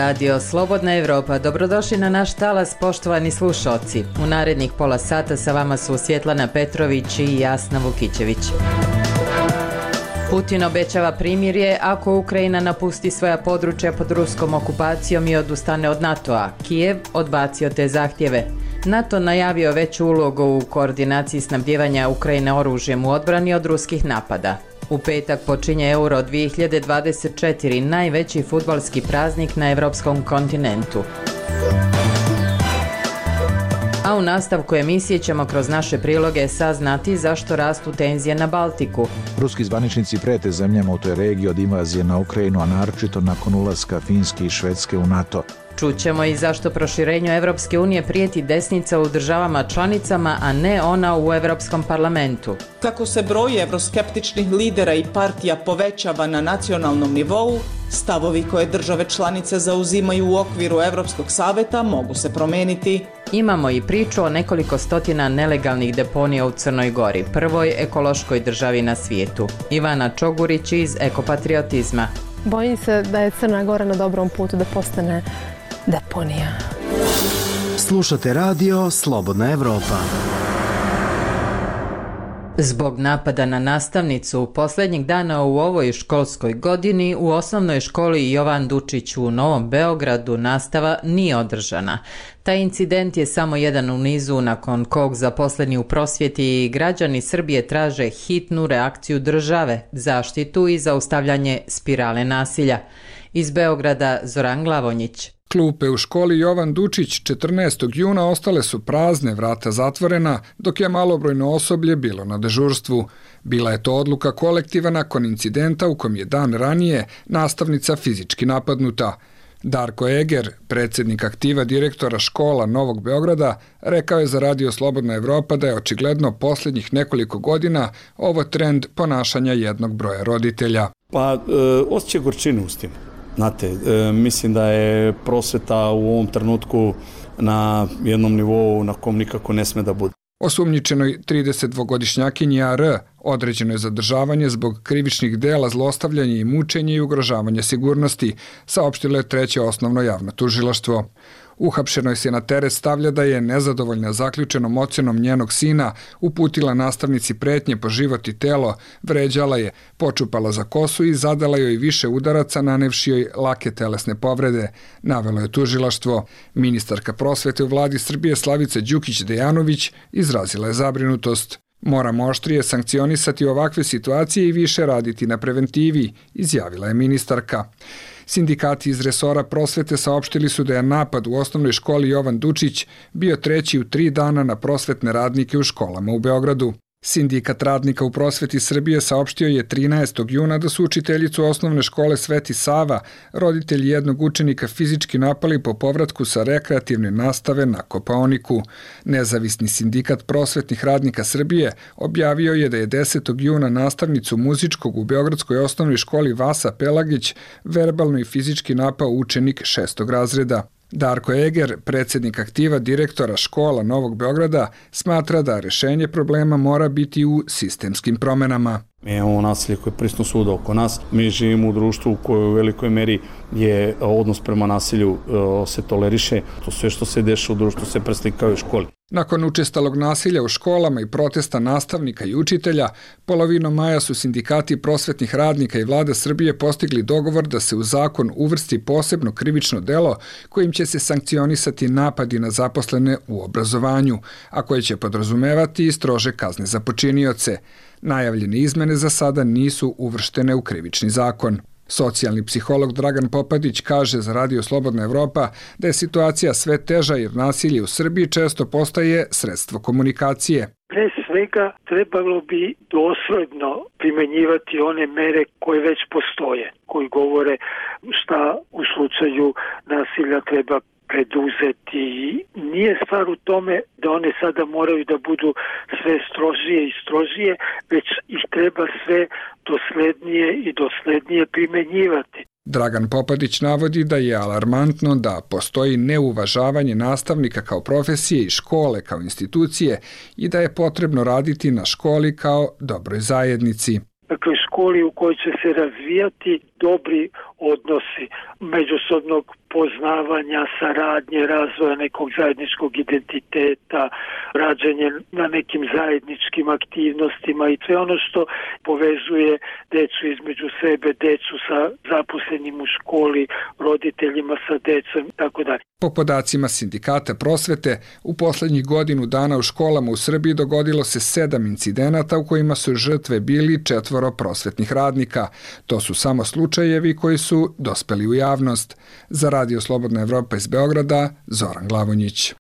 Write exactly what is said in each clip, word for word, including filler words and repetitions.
Radio Slobodna Evropa. Dobrodošli na naš talas, poštovani slušalci. U narednih pola sata sa vama su Svjetlana Petrović i Jasna Vukićević. Putin obećava primirje ako Ukrajina napusti svoja područja pod ruskom okupacijom i odustane od NATO-a. Kijev odbacio te zahtjeve. NATO najavio veću ulogu u koordinaciji snabdijevanja Ukrajine oružjem u odbrani od ruskih napada. U petak počinje Euro dvije hiljade dvadeset četiri, najveći fudbalski praznik na evropskom kontinentu. A u nastavku emisije ćemo kroz naše priloge saznati zašto rastu tenzije na Baltiku. Ruski zvaničnici prete zemljama u toj regiji od invazije na Ukrajinu, a naročito nakon ulaska Finske i Švedske u NATO. Čućemo i zašto proširenju Evropske unije prijeti desnica u državama članicama, a ne ona u Evropskom parlamentu. Kako se broj evroskeptičnih lidera i partija povećava na nacionalnom nivou, stavovi koje države članice zauzimaju u okviru Evropskog saveta mogu se promeniti. Imamo i priču o nekoliko stotina nelegalnih deponija u Crnoj Gori, prvoj ekološkoj državi na svijetu. Ivana Čogurić iz Ekopatriotizma. Bojim se da je Crna Gora na dobrom putu da postane deponija. Slušate radio Slobodna Evropa. Zbog napada na nastavnicu posljednjeg dana u ovoj školskoj godini u osnovnoj školi Jovan Dučić u Novom Beogradu nastava nije održana. Taj incident je samo jedan u nizu nakon kog zaposleni u prosvjeti i građani Srbije traže hitnu reakciju države, zaštitu i zaustavljanje spirale nasilja. Iz Beograda Zoran Glavonjić. Klupe u školi Jovan Dučić četrnaestog juna ostale su prazne, vrata zatvorena, dok je malobrojno osoblje bilo na dežurstvu. Bila je to odluka kolektiva nakon incidenta u kom je dan ranije nastavnica fizički napadnuta. Darko Eger, predsjednik aktiva direktora škola Novog Beograda, rekao je za Radio Slobodna Evropa da je očigledno posljednjih nekoliko godina ovo trend ponašanja jednog broja roditelja. Pa, e, osjećaj gorčine u tim. Znate, e, mislim da je prosveta u ovom trenutku na jednom nivou na kom nikako ne sme da bude. Osumnjičenoj tridesetdvogodišnjakinji A R određeno je zadržavanje zbog krivičnih dela zlostavljanja i mučenja i ugrožavanja sigurnosti, saopštilo je treće osnovno javno tužilaštvo. Uhapšenoj se na teret stavlja da je nezadovoljna zaključenom ocjenom njenog sina uputila nastavnici pretnje po život i telo, vređala je, počupala za kosu i zadala joj više udaraca nanevši joj lake telesne povrede, navelo je tužilaštvo. Ministarka prosvete u vladi Srbije Slavica Đukić-Dejanović izrazila je zabrinutost. Moramo oštrije sankcionisati ovakve situacije i više raditi na preventivi, izjavila je ministarka. Sindikati iz resora prosvete saopštili su da je napad u osnovnoj školi Jovan Dučić bio treći u tri dana na prosvetne radnike u školama u Beogradu. Sindikat radnika u prosveti Srbije saopštio je trinaestog juna da su učiteljicu osnovne škole Sveti Sava, roditelji jednog učenika fizički napali po povratku sa rekreativne nastave na Kopaoniku. Nezavisni sindikat prosvetnih radnika Srbije objavio je da je desetog juna nastavnicu muzičkog u Beogradskoj osnovnoj školi Vasa Pelagić verbalno i fizički napao učenik šestog razreda. Darko Eger, predsjednik aktiva direktora škola Novog Beograda, smatra da rješenje problema mora biti u sistemskim promjenama. Mi imamo nasilje koje je prisutno svuda oko nas. Mi živimo u društvu u kojoj u velikoj meri je odnos prema nasilju se toleriše. To sve što se dešava u društvu se preslikava u školi. Nakon učestalog nasilja u školama i protesta nastavnika i učitelja, polovinom maja su sindikati prosvetnih radnika i vlada Srbije postigli dogovor da se u zakon uvrsti posebno krivično delo kojim će se sankcionisati napadi na zaposlene u obrazovanju, a koje će podrazumevati i strože kazne za počinioce. Najavljene izmene za sada nisu uvrštene u krivični zakon. Socijalni psiholog Dragan Popadić kaže za Radio Slobodna Evropa da je situacija sve teža jer nasilje u Srbiji često postaje sredstvo komunikacije. Pre svega trebalo bi dosledno primenjivati one mere koje već postoje, koji govore šta u slučaju nasilja treba preduzeti. Nije stvar u tome da one sada moraju da budu sve strožije i strožije, već ih treba sve doslednije i doslednije primenjivati. Dragan Popadić navodi da je alarmantno da postoji neuvažavanje nastavnika kao profesije i škole kao institucije i da je potrebno raditi na školi kao dobroj zajednici. Dakle, škola školi u kojoj će se razvijati dobri odnosi međusobnog poznavanja, saradnje, razvoja nekog zajedničkog identiteta, rađenje na nekim zajedničkim aktivnostima i sve ono što povezuje decu između sebe, decu sa zaposlenim u školi, roditeljima sa decom i tako dalje. Po podacima Sindikata prosvete, u poslednjih godinu dana u školama u Srbiji dogodilo se sedam incidenata u kojima su žrtve bili četvoro prosvetnih radnika. To su samo slučajevi koji su dospeli u javnost. Za Radio Slobodna Evropa iz Beograda, Zoran Glavonjić.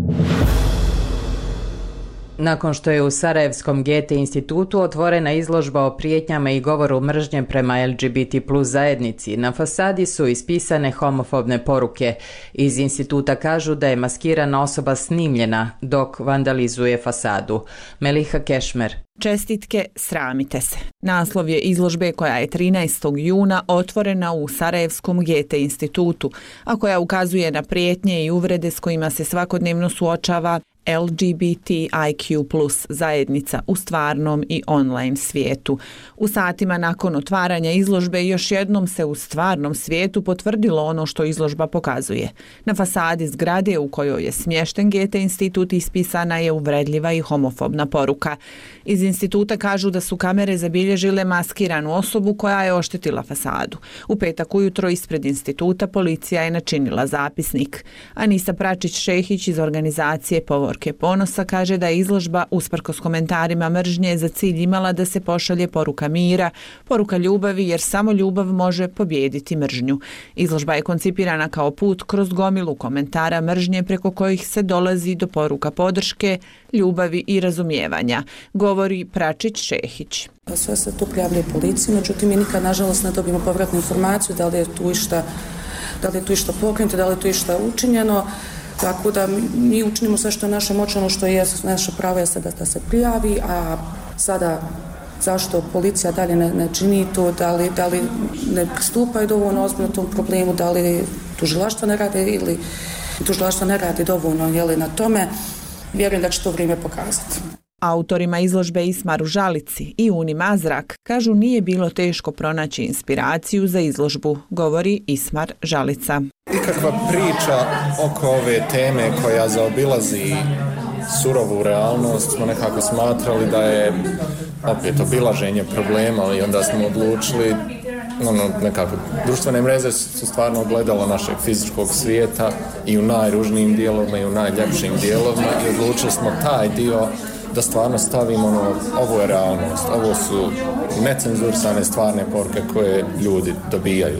Nakon što je u Sarajevskom Gete institutu otvorena izložba o prijetnjama i govoru mržnje prema L G B T plus zajednici, na fasadi su ispisane homofobne poruke. Iz instituta kažu da je maskirana osoba snimljena dok vandalizuje fasadu. Meliha Kešmer. Čestitke, sramite se. Naslov je izložbe koja je trinaestog juna otvorena u Sarajevskom Gete institutu, a koja ukazuje na prijetnje i uvrede s kojima se svakodnevno suočava L G B T I Q plus zajednica u stvarnom i online svijetu. U satima nakon otvaranja izložbe još jednom se u stvarnom svijetu potvrdilo ono što izložba pokazuje. Na fasadi zgrade u kojoj je smješten Gete institut ispisana je uvredljiva i homofobna poruka. Iz instituta kažu da su kamere zabilježile maskiranu osobu koja je oštetila fasadu. U petak ujutro ispred instituta policija je načinila zapisnik. Anisa Pračić-Šehić iz organizacije Povorke ponosa kaže da je izložba usprkos komentarima mržnje za cilj imala da se pošalje poruka mira, poruka ljubavi jer samo ljubav može pobijediti mržnju. Izložba je koncipirana kao put kroz gomilu komentara mržnje preko kojih se dolazi do poruka podrške, ljubavi i razumijevanja, govori Pračić-Šehić. Sve se tu prijavljuje policiji, međutim mi nikad nažalost ne dobijemo povratnu informaciju da li je tu išta, da li je tu išta pokrenuto, da li je tu išta učinjeno. Tako da mi učinimo sve što je naše moćno, što je naše pravo je sada da se prijavi, a sada zašto policija dalje ne, ne čini to, da li, da li ne pristupaju dovoljno ozbiljno tom problemu, da li tužilaštvo ne rade ili tužilaštvo ne radi dovoljno jeli, na tome, vjerujem da će to vrijeme pokazati. Autorima izložbe Ismaru Žalici i Uni Mazrak kažu nije bilo teško pronaći inspiraciju za izložbu, govori Ismar Žalica. Ikakva priča oko ove teme koja zaobilazi surovu realnost smo nekako smatrali da je opet obilaženje problema i onda smo odlučili ono, nekako, društvene mreže su stvarno ogledalo našeg fizičkog svijeta i u najružnijim dijelovima i u najljepšim dijelovima i odlučili smo taj dio da stvarno stavimo ono, ovo je realnost, ovo su necenzurisane stvarne poruke koje ljudi dobijaju.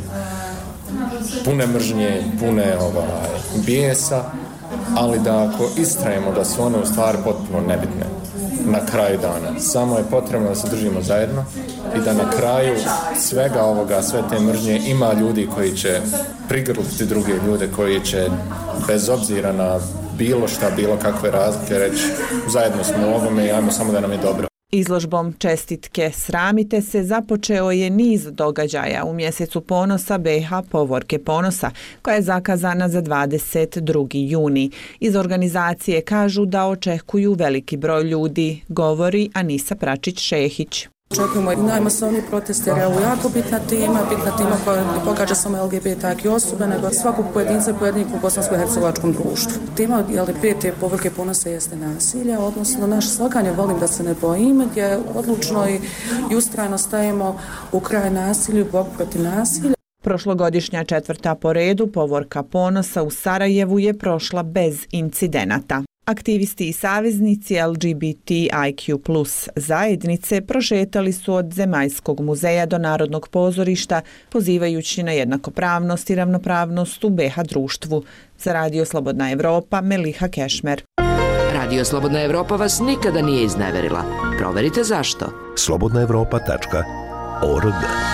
Pune mržnje, pune ovaj, bijesa, ali da ako istrajemo da su one u stvari potpuno nebitne na kraju dana. Samo je potrebno da se držimo zajedno i da na kraju svega ovoga, sve te mržnje ima ljudi koji će prigrliti druge ljude, koji će bez obzira na bilo šta, bilo kakve razlike reći zajedno smo u ovome i ajmo samo da nam je dobro. Izložbom Čestitke, sramite se započeo je niz događaja u mjesecu ponosa B iH Povorke ponosa, koja je zakazana za dvadeset drugi juni. Iz organizacije kažu da očekuju veliki broj ljudi, govori Anisa Pračić-Šehić. Očekujemo i najmasovniji protest jer je ovo jako bitna tema, bitna tema koja ne pogađa samo L G B T osobe, nego svakog pojedinca i pojedinka u bosansko-hercegovačkom društvu. Tema L G B T Povorke ponosa jeste nasilje, odnosno naš slogan je volim da se ne bojim, gdje odlučno i, i ustrajno stajemo u kraj nasilju i borbu protiv nasilja. Prošlogodišnja četvrta po redu Povorka ponosa u Sarajevu je prošla bez incidenata. Aktivisti i saveznici L G B T I Q plus zajednice prošetali su od Zemaljskog muzeja do Narodnog pozorišta, pozivajući na jednakopravnost i ravnopravnost u B iH društvu. Za Radio Slobodna Evropa, Meliha Kešmer. Radio Slobodna Evropa vas nikada nije izneverila. Proverite zašto. slobodna evropa tačka org.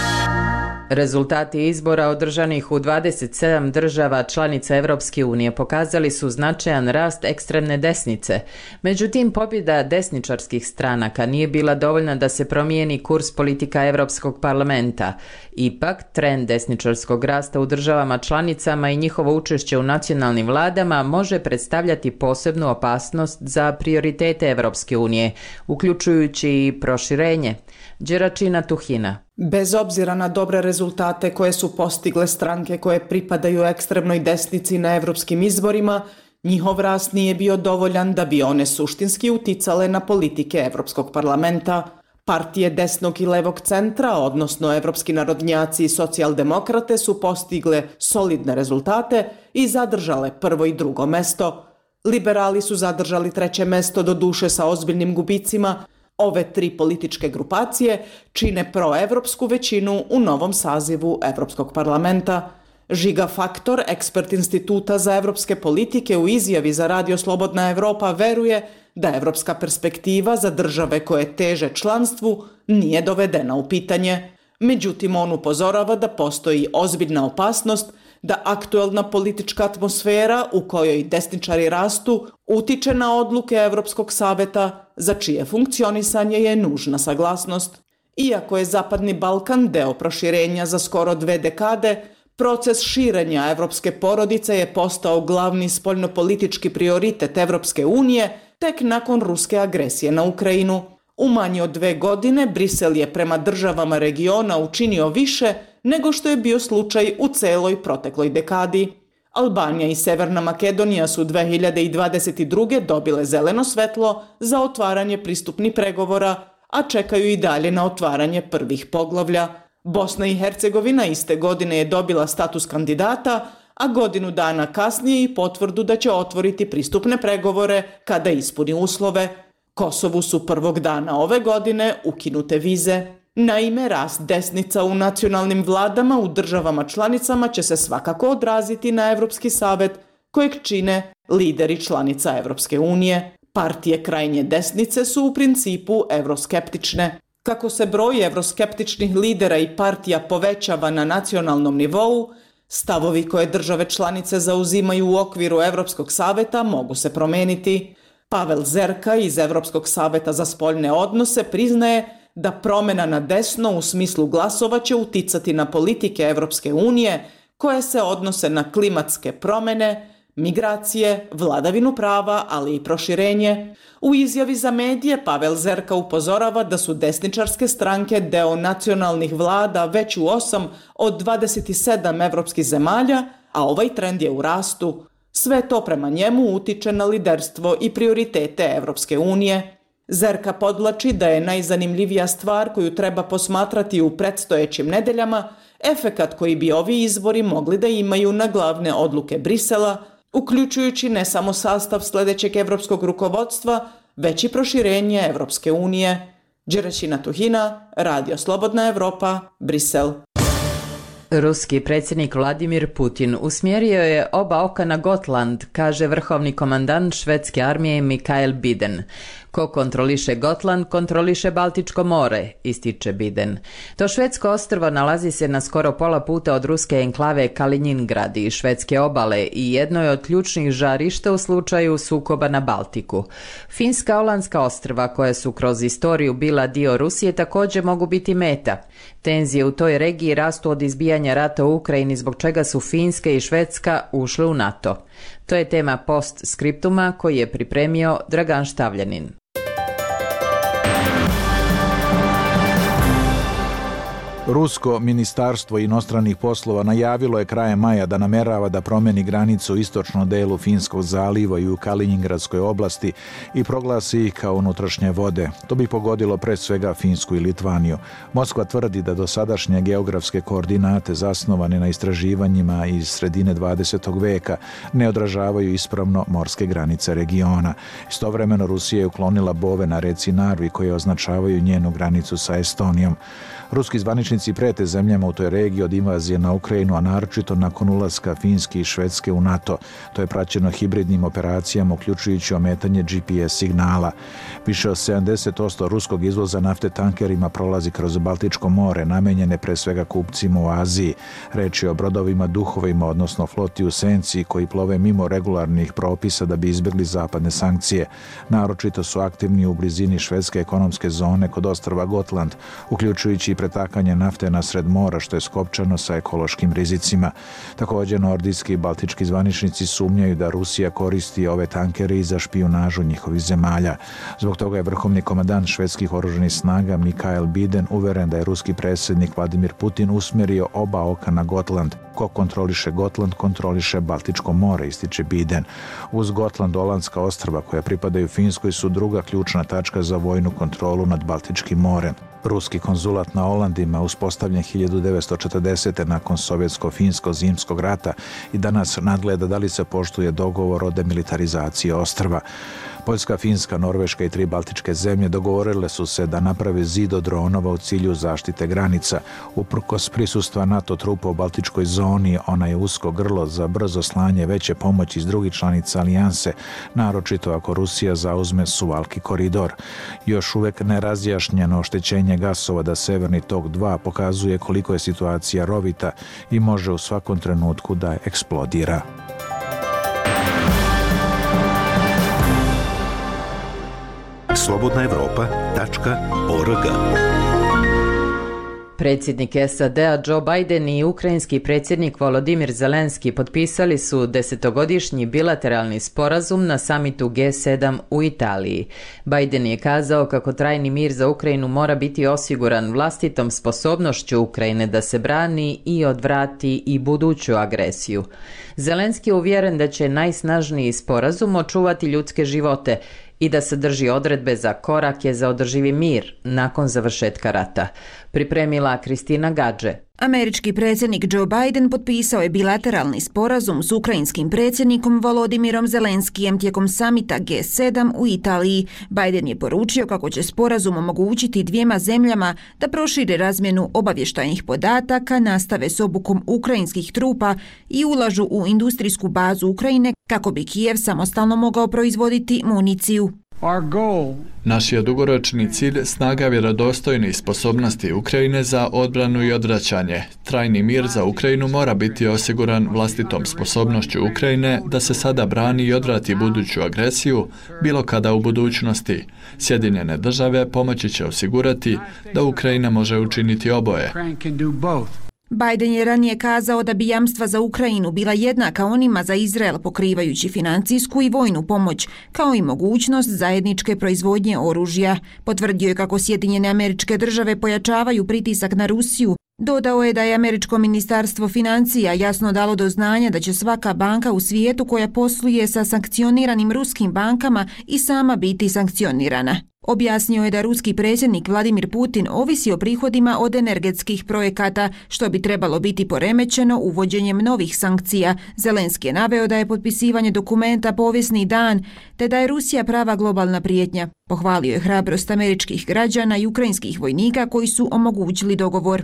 Rezultati izbora održanih u dvadeset sedam država članica Evropske unije pokazali su značajan rast ekstremne desnice. Međutim, pobjeda desničarskih stranaka nije bila dovoljna da se promijeni kurs politika Evropskog parlamenta. Ipak, trend desničarskog rasta u državama članicama i njihovo učešće u nacionalnim vladama može predstavljati posebnu opasnost za prioritete Evropske unije, uključujući i proširenje. Đeračina Tuhina. Bez obzira na dobre rezultate koje su postigle stranke koje pripadaju ekstremnoj desnici na evropskim izborima, njihov rast nije bio dovoljan da bi one suštinski uticale na politike Evropskog parlamenta. Partije desnog i levog centra, odnosno evropski narodnjaci i socijaldemokrate, su postigle solidne rezultate i zadržale prvo i drugo mesto. Liberali su zadržali treće mesto, do duše sa ozbiljnim gubicima. Ove tri političke grupacije čine proevropsku većinu u novom sazivu Evropskog parlamenta. Žiga Faktor, ekspert Instituta za evropske politike, u izjavi za Radio Slobodna Evropa veruje da evropska perspektiva za države koje teže članstvu nije dovedena u pitanje. Međutim, on upozorava da postoji ozbiljna opasnost da aktuelna politička atmosfera u kojoj desničari rastu utiče na odluke Evropskog saveta za čije funkcionisanje je nužna saglasnost. Iako je Zapadni Balkan deo proširenja za skoro dve dekade, proces širenja evropske porodice je postao glavni spoljnopolitički prioritet Evropske unije tek nakon ruske agresije na Ukrajinu. U manje od dve godine Brisel je prema državama regiona učinio više nego što je bio slučaj u celoj protekloj dekadi. Albanija i Severna Makedonija su dve hiljade dvadeset druge dobile zeleno svetlo za otvaranje pristupnih pregovora, a čekaju i dalje na otvaranje prvih poglavlja. Bosna i Hercegovina iste godine je dobila status kandidata, a godinu dana kasnije i potvrdu da će otvoriti pristupne pregovore kada ispuni uslove. Kosovu su prvog dana ove godine ukinute vize. Naime, rast desnica u nacionalnim vladama u državama članicama će se svakako odraziti na Evropski savet, kojeg čine lideri članica Evropske unije. Partije krajnje desnice su u principu evroskeptične. Kako se broj evroskeptičnih lidera i partija povećava na nacionalnom nivou, stavovi koje države članice zauzimaju u okviru Evropskog saveta mogu se promeniti. Pavel Zerka iz Evropskog saveta za spoljne odnose priznaje da promjena na desno u smislu glasova će uticati na politike Evropske unije koje se odnose na klimatske promjene, migracije, vladavinu prava, ali i proširenje. U izjavi za medije Pavel Zerka upozorava da su desničarske stranke deo nacionalnih vlada već u osam od dvadeset sedam evropskih zemalja, a ovaj trend je u rastu. Sve to prema njemu utiče na liderstvo i prioritete Evropske unije. Zerka podlači da je najzanimljivija stvar koju treba posmatrati u predstojećim nedeljama efekat koji bi ovi izbori mogli da imaju na glavne odluke Brisela, uključujući ne samo sastav sljedećeg evropskog rukovodstva, već i proširenje Evropske unije. Đerećina Tuhina, Radio Slobodna Evropa, Brisel. Ruski predsjednik Vladimir Putin usmjerio je oba oka na Gotland, kaže vrhovni komandant švedske armije Mikael Biden. Ko kontroliše Gotland, kontroliše Baltičko more, ističe Biden. To švedsko ostrvo nalazi se na skoro pola puta od ruske enklave Kaliningrad i švedske obale i jedno je od ključnih žarišta u slučaju sukoba na Baltiku. Finska olandska ostrva, koja su kroz istoriju bila dio Rusije, također mogu biti meta. Tenzije u toj regiji rastu od izbijanja rata u Ukrajini, zbog čega su Finska i Švedska ušle u NATO. To je tema postskriptuma koji je pripremio Dragan Štavljanin. Rusko ministarstvo inostranih poslova najavilo je krajem maja da namerava da promeni granicu u istočnom delu Finskog zaliva i u Kaliningradskoj oblasti i proglasi ih kao unutrašnje vode. To bi pogodilo pre svega Finsku i Litvaniju. Moskva tvrdi da dosadašnje geografske koordinate zasnovane na istraživanjima iz sredine dvadesetog veka ne odražavaju ispravno morske granice regiona. Istovremeno Rusija je uklonila bove na reci Narvi koje označavaju njenu granicu sa Estonijom. Ruski zvaničnici prete zemljama u toj regiji od invazije na Ukrajinu, a naročito nakon ulaska Finske i Švedske u NATO. To je praćeno hibridnim operacijama, uključujući ometanje G P S signala. Više od sedamdeset posto ruskog izvoza nafte tankerima prolazi kroz Baltičko more, namenjene pre svega kupcima u Aziji. Reč je o brodovima Duhovima, odnosno floti u senci, koji plove mimo regularnih propisa da bi izbjegli zapadne sankcije. Naročito su aktivni u blizini švedske ekonomske zone kod ostrva Gotland, uključujući pretakanje nafte na sred mora, što je skopčano sa ekološkim rizicima. Također, nordijski i baltički zvaničnici sumnjaju da Rusija koristi ove tankere za špijunažu njihovih zemalja. Zbog toga je vrhovni komandant švedskih oružanih snaga Mikael Biden uveren da je ruski predsjednik Vladimir Putin usmjerio oba oka na Gotland. Ko kontroliše Gotland, kontroliše Baltičko more, ističe Biden. Uz Gotland, Olandska ostrva koja pripadaju Finskoj su druga ključna tačka za vojnu kontrolu nad Baltičkim morem. Ruski konzulat na Olandima uspostavljen hiljadu devetsto četrdesete nakon sovjetsko-finsko-zimskog rata i danas nadgleda da li se poštuje dogovor o demilitarizaciji ostrva. Poljska, Finska, Norveška i tri baltičke zemlje dogovorile su se da naprave zid od dronova u cilju zaštite granica. Uprkos prisustva NATO trupa u baltičkoj zoni, ona je usko grlo za brzo slanje veće pomoći iz drugih članica alijanse, naročito ako Rusija zauzme Suvalki koridor. Još uvek nerazjašnjeno oštećenje gasovoda Severni tok dva pokazuje koliko je situacija rovita i može u svakom trenutku da eksplodira. slobodna evropa tačka org. Predsjednik S A D-a Joe Biden i ukrajinski predsjednik Volodimir Zelenski potpisali su desetogodišnji bilateralni sporazum na samitu G sedam u Italiji. Biden je kazao kako trajni mir za Ukrajinu mora biti osiguran vlastitom sposobnošću Ukrajine da se brani i odvrati i buduću agresiju. Zelenski je uvjeren da će najsnažniji sporazum očuvati ljudske živote i da sadrži odredbe za korake za održivi mir nakon završetka rata. Pripremila Kristina Gadže. Američki predsjednik Joe Biden potpisao je bilateralni sporazum s ukrajinskim predsjednikom Volodimirom Zelenskijem tijekom samita G sedam u Italiji. Biden je poručio kako će sporazum omogućiti dvijema zemljama da prošire razmjenu obavještajnih podataka, nastave s obukom ukrajinskih trupa i ulažu u industrijsku bazu Ukrajine kako bi Kijev samostalno mogao proizvoditi municiju. Naš je dugoročni cilj snaga vjerodostojnih sposobnosti Ukrajine za odbranu i odvraćanje. Trajni mir za Ukrajinu mora biti osiguran vlastitom sposobnošću Ukrajine da se sada brani i odvrati buduću agresiju, bilo kada u budućnosti. Sjedinjene države pomoći će osigurati da Ukrajina može učiniti oboje. Biden je ranije kazao da bi jamstva za Ukrajinu bila jednaka onima za Izrael, pokrivajući financijsku i vojnu pomoć, kao i mogućnost zajedničke proizvodnje oružja. Potvrdio je kako Sjedinjene Američke Države pojačavaju pritisak na Rusiju. Dodao je da je Američko ministarstvo financija jasno dalo do znanja da će svaka banka u svijetu koja posluje sa sankcioniranim ruskim bankama i sama biti sankcionirana. Objasnio je da ruski predsjednik Vladimir Putin ovisi o prihodima od energetskih projekata, što bi trebalo biti poremećeno uvođenjem novih sankcija. Zelenski je naveo da je potpisivanje dokumenta povijesni dan, te da je Rusija prava globalna prijetnja. Pohvalio je hrabrost američkih građana i ukrajinskih vojnika koji su omogućili dogovor.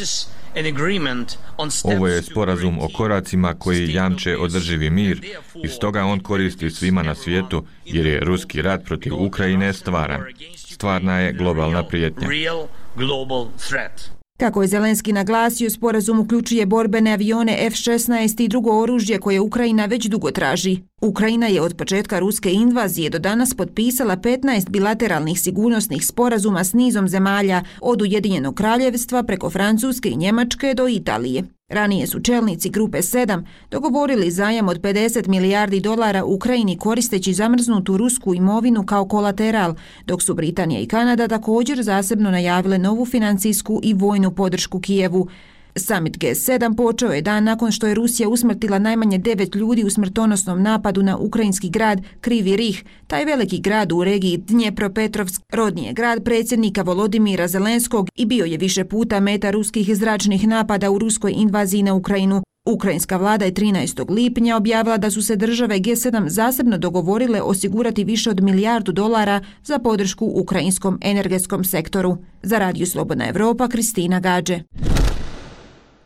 Ovo je sporazum o koracima koji jamče održivi mir i stoga on koristi svima na svijetu jer je ruski rat protiv Ukrajine stvaran. Stvarna je globalna prijetnja. Kako je Zelenski naglasio, sporazum uključuje borbene avione F šesnaest i drugo oružje koje Ukrajina već dugo traži. Ukrajina je od početka ruske invazije do danas potpisala petnaest bilateralnih sigurnosnih sporazuma s nizom zemalja, od Ujedinjenog kraljevstva preko Francuske i Njemačke do Italije. Ranije su čelnici grupe sedam dogovorili zajam od pedeset milijardi dolara Ukrajini koristeći zamrznutu rusku imovinu kao kolateral, dok su Britanija i Kanada također zasebno najavile novu financijsku i vojnu podršku Kijevu. Summit G sedam počeo je dan nakon što je Rusija usmrtila najmanje devet ljudi u smrtonosnom napadu na ukrajinski grad Krivi Rih. Taj veliki grad u regiji Dnjepropetrovsk rodni je grad predsjednika Volodimira Zelenskog i bio je više puta meta ruskih zračnih napada u ruskoj invaziji na Ukrajinu. Ukrajinska vlada je trinaestog lipnja objavila da su se države G sedam zasebno dogovorile osigurati više od milijardu dolara za podršku ukrajinskom energetskom sektoru. Za Radio Slobodna Evropa, Kristina Gadže.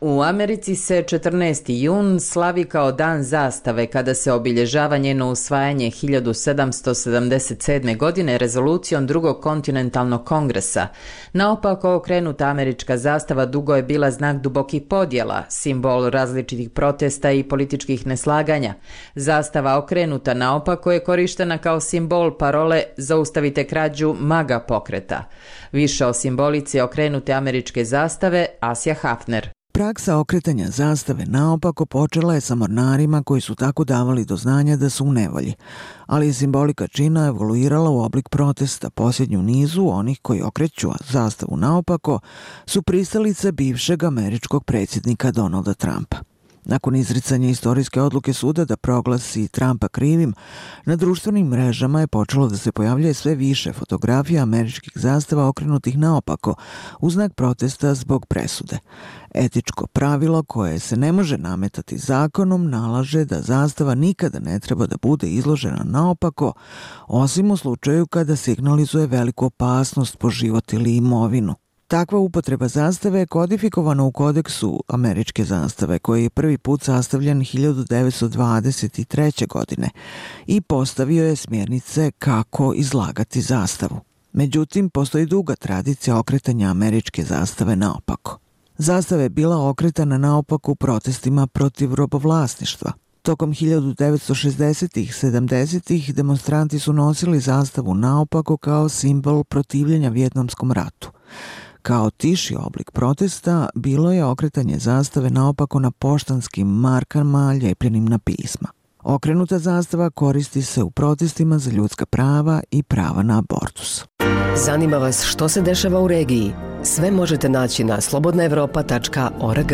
U Americi se četrnaesti jun slavi kao dan zastave kada se obilježava njeno usvajanje hiljadu sedamsto sedamdeset sedme. godine rezolucijom drugog kontinentalnog kongresa. Naopako okrenuta američka zastava dugo je bila znak dubokih podjela, simbol različitih protesta i političkih neslaganja. Zastava okrenuta naopako je korištena kao simbol parole zaustavite krađu MAGA pokreta. Više o simbolici okrenute američke zastave Asja Hafner. Praksa okretanja zastave naopako počela je sa mornarima koji su tako davali do znanja da su u nevolji, ali je simbolika čina evoluirala u oblik protesta. Posljednju nizu onih koji okreću zastavu naopako su pristalice bivšeg američkog predsjednika Donalda Trumpa. Nakon izricanja istorijske odluke suda da proglasi Trumpa krivim, na društvenim mrežama je počelo da se pojavljuje sve više fotografija američkih zastava okrenutih naopako u znak protesta zbog presude. Etičko pravilo koje se ne može nametati zakonom nalaže da zastava nikada ne treba da bude izložena naopako, osim u slučaju kada signalizuje veliku opasnost po život ili imovinu. Takva upotreba zastave je kodifikovana u kodeksu američke zastave koji je prvi put sastavljen hiljadu devetsto dvadeset treće. godine i postavio je smjernice kako izlagati zastavu. Međutim, postoji duga tradicija okretanja američke zastave naopako. Zastava je bila okretana naopako u protestima protiv robovlasništva. Tokom hiljadu devetsto šezdesetih i sedamdesetih demonstranti su nosili zastavu naopako kao simbol protivljenja Vijetnamskom ratu. Kao tiši oblik protesta bilo je okretanje zastave naopako na poštanskim markama ljepljenim na pisma. Okrenuta zastava koristi se u protestima za ljudska prava i prava na abortus. Zanima vas što se dešava u regiji? Sve možete naći na slobodna evropa tačka org.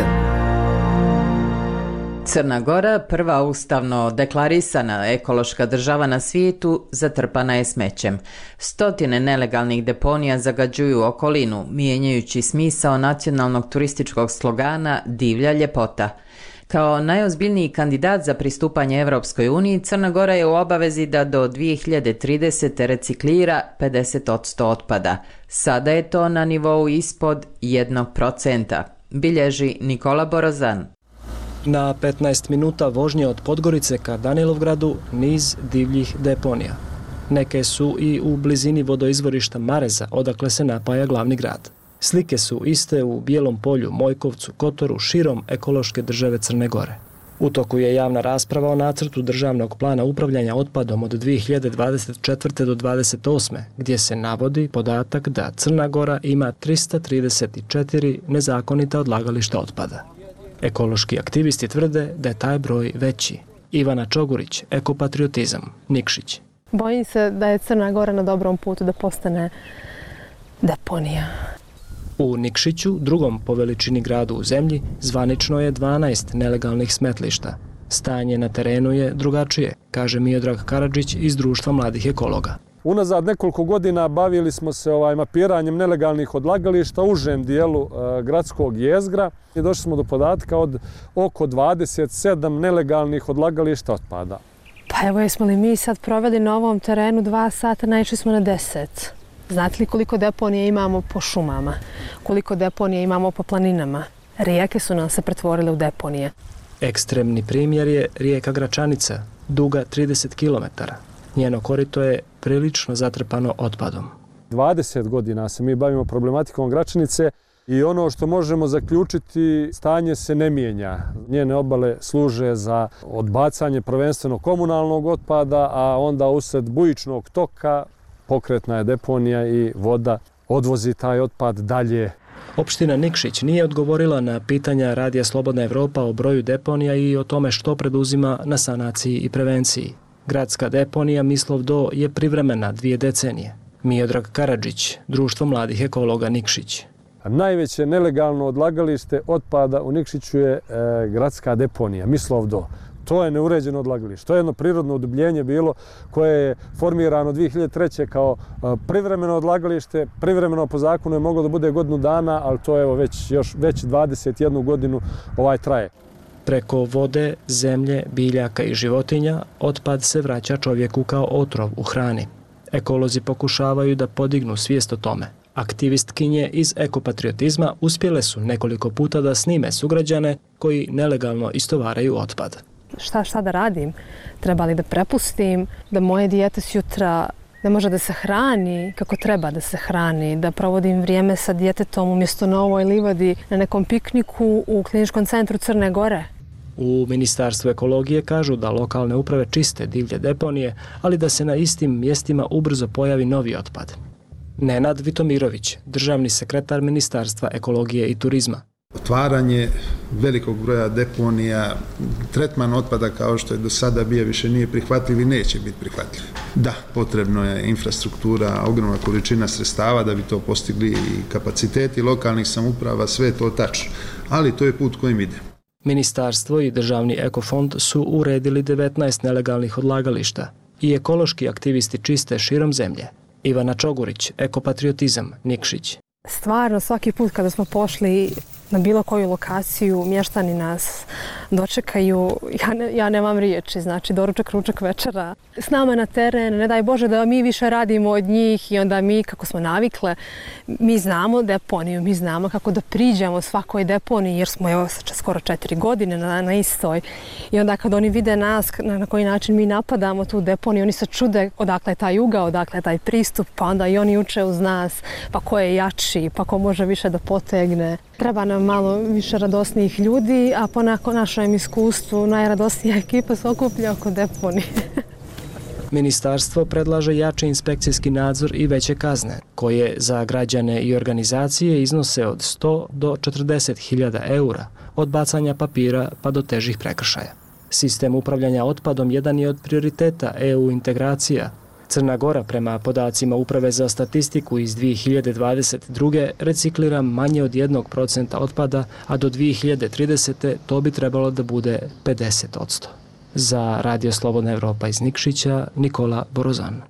Crna Gora, prva ustavno deklarisana ekološka država na svijetu, zatrpana je smećem. Stotine nelegalnih deponija zagađuju okolinu, mijenjajući smisao nacionalnog turističkog slogana Divlja ljepota. Kao najozbiljniji kandidat za pristupanje Evropskoj uniji, Crna Gora je u obavezi da do dvije hiljade tridesete. reciklira pedeset posto otpada. Sada je to na nivou ispod jednog procenta, bilježi Nikola Borozan. Na petnaest minuta vožnje od Podgorice ka Danilovgradu niz divljih deponija. Neke su i u blizini vodoizvorišta Mareza, odakle se napaja glavni grad. Slike su iste u Bijelom polju, Mojkovcu, Kotoru, širom ekološke države Crne Gore. U toku je javna rasprava o nacrtu državnog plana upravljanja otpadom od dvije hiljade dvadeset četvrte. do dvadeset osme. gdje se navodi podatak da Crna Gora ima trista trideset četiri nezakonita odlagališta otpada. Ekološki aktivisti tvrde da je taj broj veći. Ivana Čogurić, Ekopatriotizam, Nikšić. Bojim se da je Crna Gora na dobrom putu da postane deponija. U Nikšiću, drugom po veličini gradu u zemlji, zvanično je dvanaest nelegalnih smetlišta. Stanje na terenu je drugačije, kaže Miodrag Karadžić iz Društva mladih ekologa. Unazad nekoliko godina bavili smo se ovaj mapiranjem nelegalnih odlagališta u užem dijelu e, gradskog jezgra i došli smo do podatka od oko dvadeset sedam nelegalnih odlagališta otpada. Pa evo, jesmo li mi sad proveli na ovom terenu dva sata, naišli smo na deset. Znate li koliko deponije imamo po šumama? Koliko deponije imamo po planinama? Rijeke su nam se pretvorile u deponije. Ekstremni primjer je rijeka Gračanica, duga trideset kilometara. Njeno korito je prilično zatrpano otpadom. dvadeset godina se mi bavimo problematikom Gračanice i ono što možemo zaključiti, stanje se ne mijenja. Njene obale služe za odbacanje prvenstveno komunalnog otpada, a onda usred bujičnog toka pokretna je deponija i voda odvozi taj otpad dalje. Opština Nikšić nije odgovorila na pitanja Radija Slobodna Evropa o broju deponija i o tome što preduzima na sanaciji i prevenciji. Gradska deponija Mislov Do je privremena dvije decenije. Miodrag Karadžić, Društvo mladih ekologa Nikšić. Najveće nelegalno odlagalište otpada u Nikšiću je e, gradska deponija Mislov Do. To je neuređeno odlagalište. To je jedno prirodno udubljenje bilo koje je formirano dvije hiljade treće. kao privremeno odlagalište. Privremeno po zakonu je moglo da bude godinu dana, ali to je evo već, još, već dvadeset jednu godinu ovaj traje. Preko vode, zemlje, biljaka i životinja, otpad se vraća čovjeku kao otrov u hrani. Ekolozi pokušavaju da podignu svijest o tome, Aktivistkinje iz ekopatriotizma uspjele su nekoliko puta da snime sugrađane koji nelegalno istovaraju otpad. Šta, šta da radim? Treba li da prepustim da moje dijete sjutra ne može da se hrani kako treba da se hrani, da provodim vrijeme sa djetetom umjesto na ovoj livadi na nekom pikniku u kliničkom centru Crne Gore? U Ministarstvu ekologije kažu da lokalne uprave čiste divlje deponije, ali da se na istim mjestima ubrzo pojavi novi otpad. Nenad Vitomirović, državni sekretar Ministarstva ekologije i turizma. Otvaranje velikog broja deponija, tretman otpada kao što je do sada bio više nije prihvatljiv i neće biti prihvatljiv. Da, potrebno je infrastruktura, ogromna količina sredstava da bi to postigli i kapaciteti lokalnih samouprava, sve je to tačno, ali to je put kojim ide. Ministarstvo i Državni ekofond su uredili devetnaest nelegalnih odlagališta i ekološki aktivisti čiste širom zemlje. Ivana Čogurić, ekopatriotizam, Nikšić. Stvarno, svaki put kada smo pošli na bilo koju lokaciju, mještani nas dočekaju, ja, ne, ja nemam riječi, znači doručak, ručak, večera. S nama na teren, ne daj Bože da mi više radimo od njih i onda mi, kako smo navikle, mi znamo deponiju, mi znamo kako da priđemo svakoj deponiji jer smo evo skoro četiri godine na, na istoj. I onda kad oni vide nas, na, na koji način mi napadamo tu deponiju, oni se čude odakle je taj ugao, odakle je taj pristup, pa onda i oni uče uz nas, pa ko je jači, pa ko može više da potegne. Treba nam malo više radosnijih ljudi, a po našem iskustvu najradosnija ekipa se okuplja oko deponije. Ministarstvo predlaže jači inspekcijski nadzor i veće kazne, koje za građane i organizacije iznose od sto do četrdeset hiljada eura, od bacanja papira pa do težih prekršaja. Sistem upravljanja otpadom jedan je od prioriteta E U integracija. Crna Gora, prema podacima Uprave za statistiku iz dvije hiljade dvadeset druge. reciklira manje od jednog procenta otpada, a do dvije hiljade tridesete. to bi trebalo da bude pedeset posto. Za Radio Slobodna Evropa iz Nikšića, Nikola Borozan.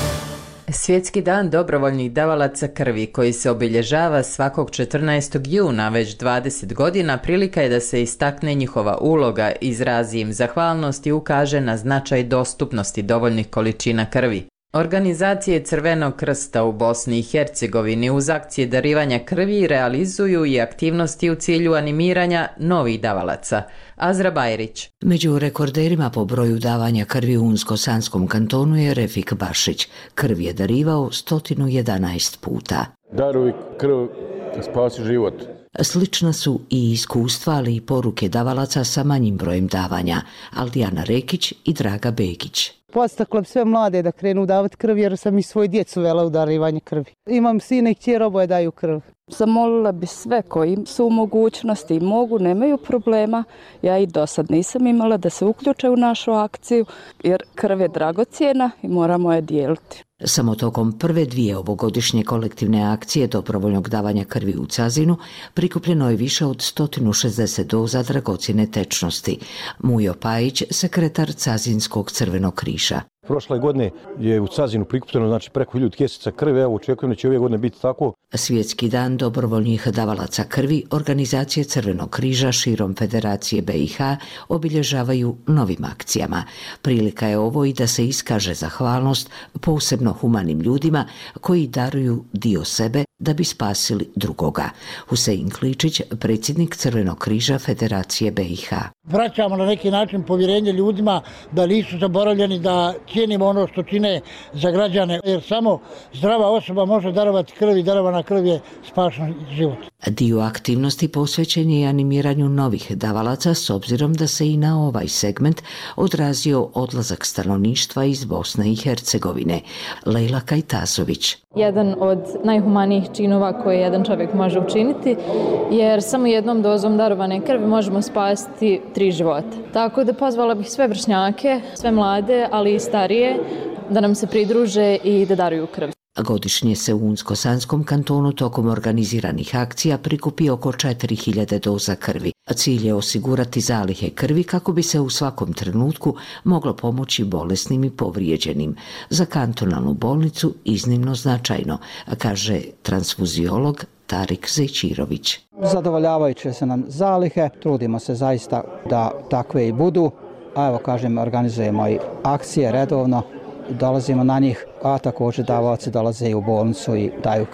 Svjetski dan dobrovoljnih davalaca krvi, koji se obilježava svakog četrnaestog juna već dvadeset godina, prilika je da se istakne njihova uloga, izrazi im zahvalnost i ukaže na značaj dostupnosti dovoljnih količina krvi. Organizacije Crvenog krsta u Bosni i Hercegovini uz akcije darivanja krvi realizuju i aktivnosti u cilju animiranja novih davalaca. Azra Bajrić. Među rekorderima po broju davanja krvi u Unsko-Sanskom kantonu je Refik Bašić. Krv je darivao sto jedanaest puta. Daruj krv, spasi život. Slična su i iskustva, ali i poruke davalaca sa manjim brojem davanja. Aldijana Rekić i Draga Begić. Podstakla sve mlade da krenu davati krv jer sam i svoju djecu vela u darivanje krvi. Imam sina i kćer, oboje daju krv. Zamolila bi sve koji su u mogućnosti i mogu, nemaju problema. Ja i do sad nisam imala da se uključe u našu akciju jer krv je dragocjena i moramo je dijeliti. Samo tokom prve dvije ovogodišnje kolektivne akcije dobrovoljnog davanja krvi u Cazinu prikupljeno je više od sto šezdeset doza dragocjene tečnosti. Mujo Pajić, sekretar Cazinskog crvenog križa. Prošle godine je u Cazinu prikupljeno znači preko hiljadu kesica krvi, evo očekujem da će ove godine biti tako. Svjetski dan dobrovoljnih davalaca krvi organizacije Crvenog križa širom Federacije B i H obilježavaju novim akcijama. Prilika je ovo i da se iskaže zahvalnost posebno humanim ljudima koji daruju dio sebe da bi spasili drugoga. Husein Kličić, predsjednik Crvenog križa Federacije B i H. Vraćamo na neki način povjerenje ljudima da nisu zaboravljeni, da cijenimo ono što čine za građane, jer samo zdrava osoba može darovati krv i darovana krv je spašen život. Dio aktivnosti posvećen je animiranju novih davalaca s obzirom da se i na ovaj segment odrazio odlazak stanovništva iz Bosne i Hercegovine. Lejla Kajtasović. Jedan od najhumanijih činova koje jedan čovjek može učiniti, jer samo jednom dozom darovane krvi možemo spasiti tri života. Tako da pozvala bih sve vršnjake, sve mlade, ali i starije, da nam se pridruže i da daruju krv. Godišnje se u Unsko-Sanskom kantonu tokom organiziranih akcija prikupi oko četiri hiljade doza krvi. Cilj je osigurati zalihe krvi kako bi se u svakom trenutku moglo pomoći bolesnim i povrijeđenim. Za kantonalnu bolnicu iznimno značajno, kaže transfuziolog Tarik Zejčirović. Zadovoljavajuće se nam zalihe, trudimo se zaista da takve i budu. A evo kažem, organizujemo i akcije redovno, dolazimo na njih, a također davaoci dolaze i u bolnicu i daju krv.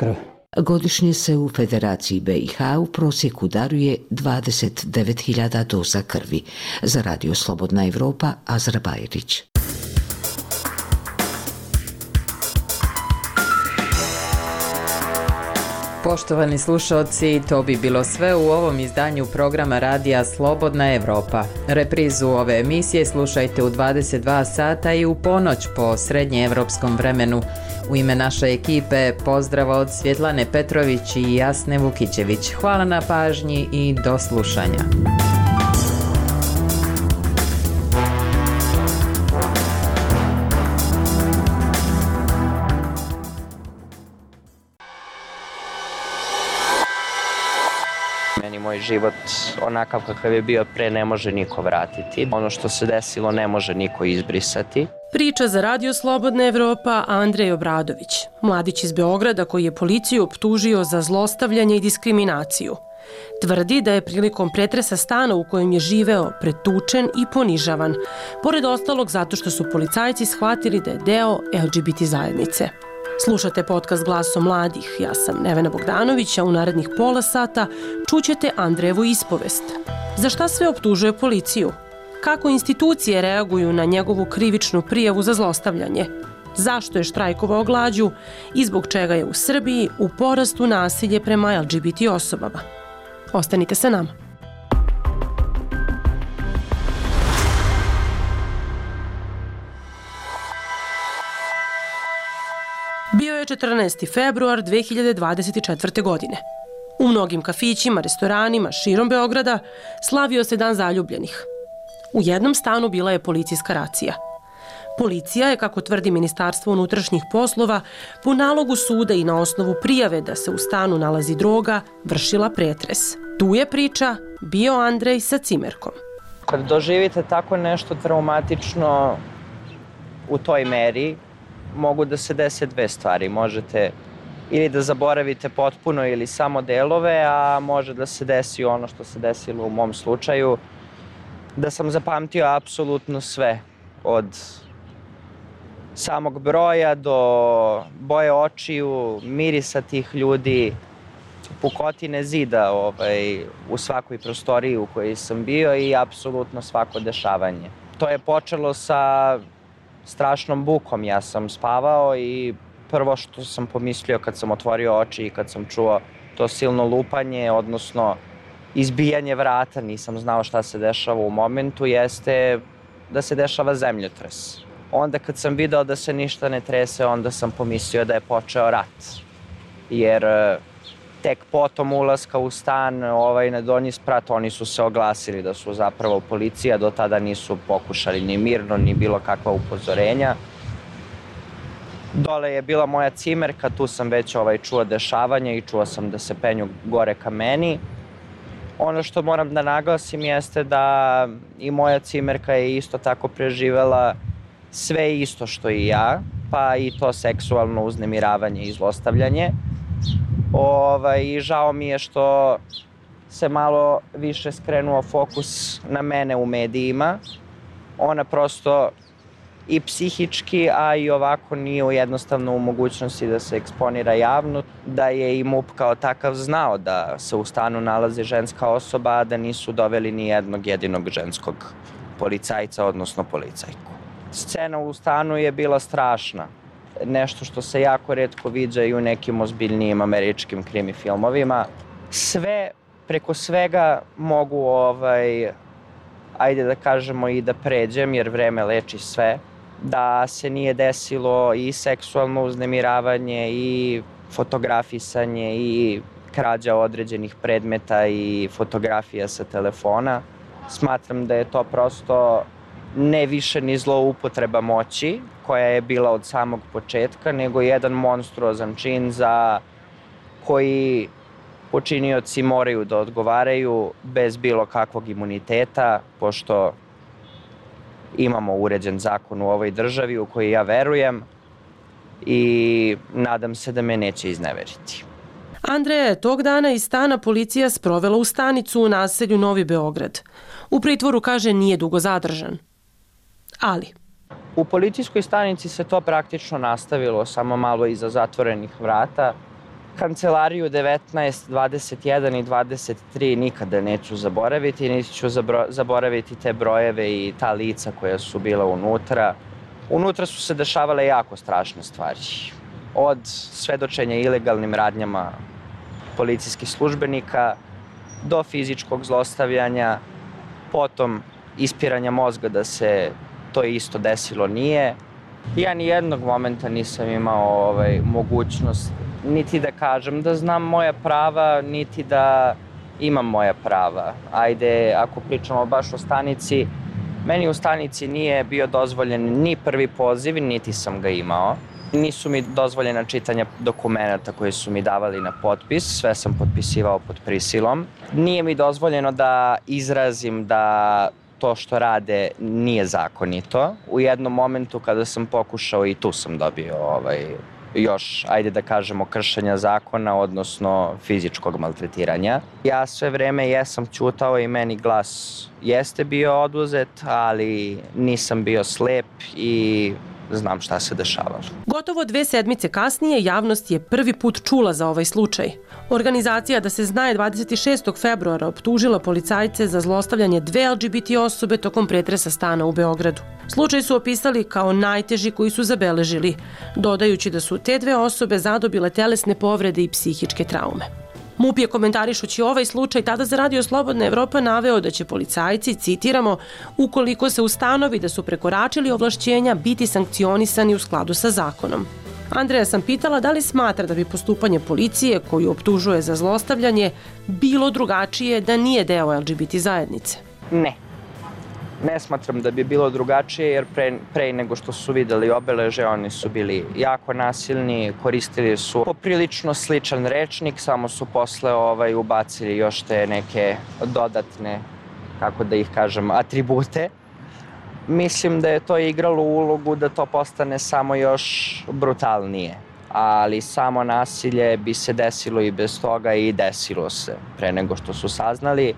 Godišnje se u Federaciji B i H u prosjeku daruje dvadeset devet hiljada doza krvi. Za Radio Slobodna Evropa, Azra Bajrić. Poštovani slušalci, to bi bilo sve u ovom izdanju programa Radija Slobodna Evropa. Reprizu ove emisije slušajte u dvadeset dva sata i u ponoć po srednjeevropskom vremenu. U ime naše ekipe pozdrav od Svjetlane Petrović i Jasne Vukićević. Hvala na pažnji i do slušanja. Meni moj život onakav kakav je bio pre ne može niko vratiti. Ono što se desilo ne može niko izbrisati. Priča za Radio Slobodna Evropa Andrej Obradović, mladić iz Beograda koji je policiju optužio za zlostavljanje i diskriminaciju. Tvrdi da je prilikom pretresa stana u kojem je živeo pretučen i ponižavan, pored ostalog zato što su policajci shvatili da je deo L G B T zajednice. Slušate podcast Glasom mladih, ja sam Nevena Bogdanović, a u narednih pola sata čućete Andrejevu ispovest. Za šta sve optužuje policiju? Kako institucije reaguju na njegovu krivičnu prijavu za zlostavljanje? Zašto je štrajkovao glađu i zbog čega je u Srbiji u porastu nasilje prema L G B T osobama? Ostanite sa nama. Bio je četrnaesti februar dve hiljade dvadeset četvrte. godine. U mnogim kafićima, restoranima širom Beograda slavio se Dan zaljubljenih. U jednom stanu bila je policijska racija. Policija je, kako tvrdi Ministarstvo unutrašnjih poslova, po nalogu suda i na osnovu prijave da se u stanu nalazi droga, vršila pretres. Tu je priča bio Andrej sa cimerkom. Kad doživite tako nešto traumatično u toj meri, mogu da se dese dve stvari. Možete ili da zaboravite potpuno ili samo delove, a može da se desi ono što se desilo u mom slučaju, da sam zapamtio apsolutno sve, od samog broja do boje očiju, mirisa tih ljudi, pukotine zida ovaj, u svakoj prostoriji u kojoj sam bio i apsolutno svako dešavanje. To je počelo sa strašnom bukom. Ja sam spavao i prvo što sam pomislio kad sam otvorio oči i kad sam čuo to silno lupanje, odnosno izbijanje vrata, nisam znao šta se dešava u momentu, jeste da se dešava zemljotres. Onda kad sam video da se ništa ne trese, onda sam pomislio da je počeo rat. Jer tek potom ulaska u stan ovaj, na donji sprat, oni su se oglasili da su zapravo policija, do tada nisu pokušali ni mirno, ni bilo kakva upozorenja. Dole je bila moja cimerka, tu sam već ovaj, čuo dešavanje i čuo sam da se penju gore ka meni. Ono što moram da naglasim jeste da i moja cimerka je isto tako preživela sve isto što i ja, pa i to seksualno uznemiravanje i zlostavljanje. Ovaj, I žao mi je što se malo više skrenuo fokus na mene u medijima. Ona prosto i psihički, a i ovako nije jednostavno u mogućnosti da se eksponira javno, da je i M U P kao takav znao da se u stanu nalazi ženska osoba, a da nisu doveli ni jednog jedinog ženskog policajca, odnosno policajku. Scena u stanu je bila strašna. Nešto što se jako retko viđa i u nekim ozbiljnijim američkim krimi filmovima. Sve, preko svega mogu, ovaj, ajde da kažemo i da pređem, jer vreme leči sve, da se nije desilo i seksualno uznemiravanje i fotografisanje i krađa određenih predmeta i fotografija sa telefona. Smatram da je to prosto ne više ni zloupotreba moći, koja je bila od samog početka, nego jedan monstruozan čin za koji počinioci moraju da odgovaraju bez bilo kakvog imuniteta, pošto imamo uređen zakon u ovoj državi u koji ja verujem i nadam se da me neće izneveriti. Andreja je tog dana iz stana policija sprovela u stanicu u naselju Novi Beograd. U pritvoru, kaže, nije dugo zadržan. Ali u policijskoj stanici se to praktično nastavilo, samo malo iza zatvorenih vrata. Kancelariju devetnaest, dvadeset jedan i dvadeset tri nikada neću zaboraviti, niti ću zaboraviti te brojeve i ta lica koja su bila unutra. Unutra su se dešavale jako strašne stvari. Od svedočenja ilegalnim radnjama policijskih službenika do fizičkog zlostavljanja, potom ispiranja mozga da se to isto desilo nije. Ja ni jednog momenta nisam imao ovaj, mogućnost niti da kažem da znam moja prava, niti da imam moja prava. Ajde, ako pričamo baš o stanici, meni u stanici nije bio dozvoljen ni prvi poziv, niti sam ga imao. Nisu mi dozvoljena čitanja dokumenata koje su mi davali na potpis, sve sam potpisivao pod prisilom. Nije mi dozvoljeno da izrazim da to što rade nije zakonito. U jednom momentu kada sam pokušao i tu sam dobio ovaj, još, ajde da kažemo, kršenja zakona, odnosno fizičkog maltretiranja. Ja sve vreme jesam ćutao i meni glas jeste bio oduzet, ali nisam bio slep i znam šta se dešavalo. Gotovo dve sedmice kasnije javnost je prvi put čula za ovaj slučaj. Organizacija Da se zna je dvadeset šestog februara optužila policajce za zlostavljanje dve el ge be te osobe tokom pretresa stana u Beogradu. Slučaj su opisali kao najteži koji su zabeležili, dodajući da su te dve osobe zadobile telesne povrede i psihičke traume. M U P je komentarišući ovaj slučaj tada za Radio Slobodna Evropa naveo da će policajci, citiramo, ukoliko se ustanovi da su prekoračili ovlašćenja, biti sankcionisani u skladu sa zakonom. Andreja sam pitala da li smatra da bi postupanje policije, koju optužuje za zlostavljanje, bilo drugačije da nije deo el ge be te zajednice. Ne. Ne smatram da bi bilo drugačije, jer pre, pre nego što su videli obeleže, oni su bili jako nasilni, koristili su poprilično sličan rečnik, samo su posle ovaj, ubacili još te neke dodatne, kako da ih kažem, atribute. Mislim da je to igralo ulogu da to postane samo još brutalnije, ali samo nasilje bi se desilo i bez toga i desilo se pre nego što su saznali.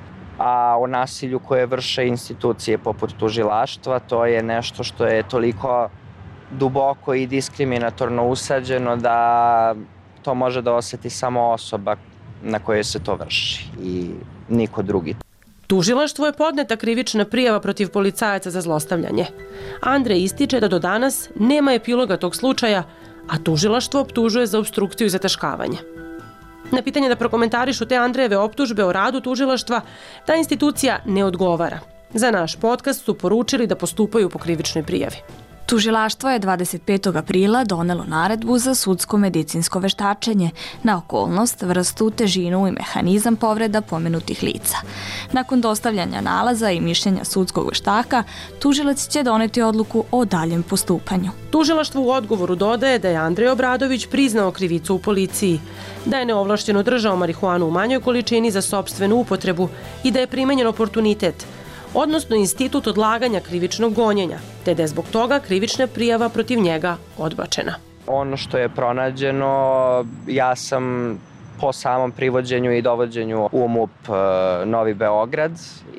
A o nasilju koje vrše institucije poput tužilaštva, to je nešto što je toliko duboko i diskriminatorno usađeno da to može da oseti samo osoba na kojoj se to vrši i niko drugi. Tužilaštvu je podneta krivična prijava protiv policajaca za zlostavljanje. Andrej ističe da do danas nema epiloga tog slučaja, a tužilaštvo optužuje za opstrukciju i zataškavanje. Na pitanje da prokomentarišu te Andrejeve optužbe o radu tužilaštva, ta institucija ne odgovara. Za naš podcast su poručili da postupaju po krivičnoj prijavi. Tužilaštvo je dvadeset petog aprila donelo naredbu za sudsko-medicinsko veštačenje na okolnost, vrstu, težinu i mehanizam povreda pomenutih lica. Nakon dostavljanja nalaza i mišljenja sudskog veštaka, tužilac će doneti odluku o daljem postupanju. Tužilaštvo u odgovoru dodaje da je Andrej Obradović priznao krivicu u policiji, da je neovlašćeno držao marihuanu u manjoj količini za sopstvenu upotrebu i da je primenjen oportunitet, odnosno institut odlaganja krivičnog gonjenja, te da je zbog toga krivična prijava protiv njega odbačena. Ono što je pronađeno, ja sam po samom privođenju i dovođenju u M U P Novi Beograd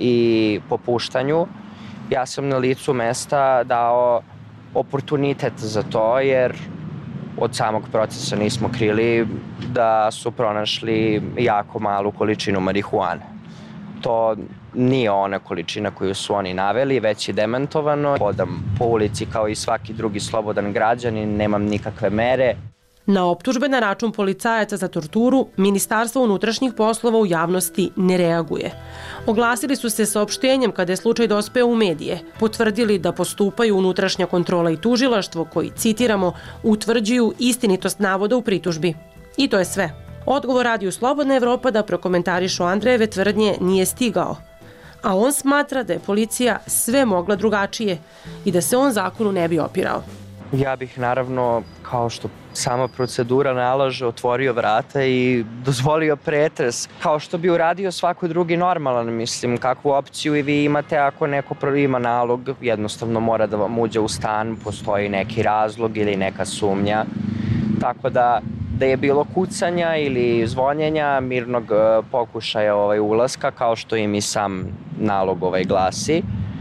i po puštanju, ja sam na licu mesta dao oportunitet za to, jer od samog procesa nismo krili da su pronašli jako malu količinu marihuane. To nije ona količina koju su oni naveli, već je demantovano. Hodam po ulici kao i svaki drugi slobodan građanin, nemam nikakve mere. Na optužbe na račun policajaca za torturu, Ministarstvo unutrašnjih poslova u javnosti ne reaguje. Oglasili su se saopštenjem kada je slučaj dospeo u medije, potvrdili da postupaju unutrašnja kontrola i tužilaštvo koji, citiramo, utvrđuju istinitost navoda u pritužbi. I to je sve. Odgovor Radio Slobodna Evropa da prokomentarišu Andrejeve tvrdnje nije stigao, a on smatra da je policija sve mogla drugačije i da se on zakonu ne bi opirao. Ja bih naravno, kao što sama procedura nalaže, otvorio vrata i dozvolio pretres, kao što bi uradio svako drugi normalan, mislim, kakvu opciju i vi imate ako neko ima nalog, jednostavno mora da vam uđe u stan, postoji neki razlog ili neka sumnja, tako da da je bilo kucanja ili zvonjenja, mirnog pokušaja ovaj ulaska, kao što im i sam nalog ovaj glasi,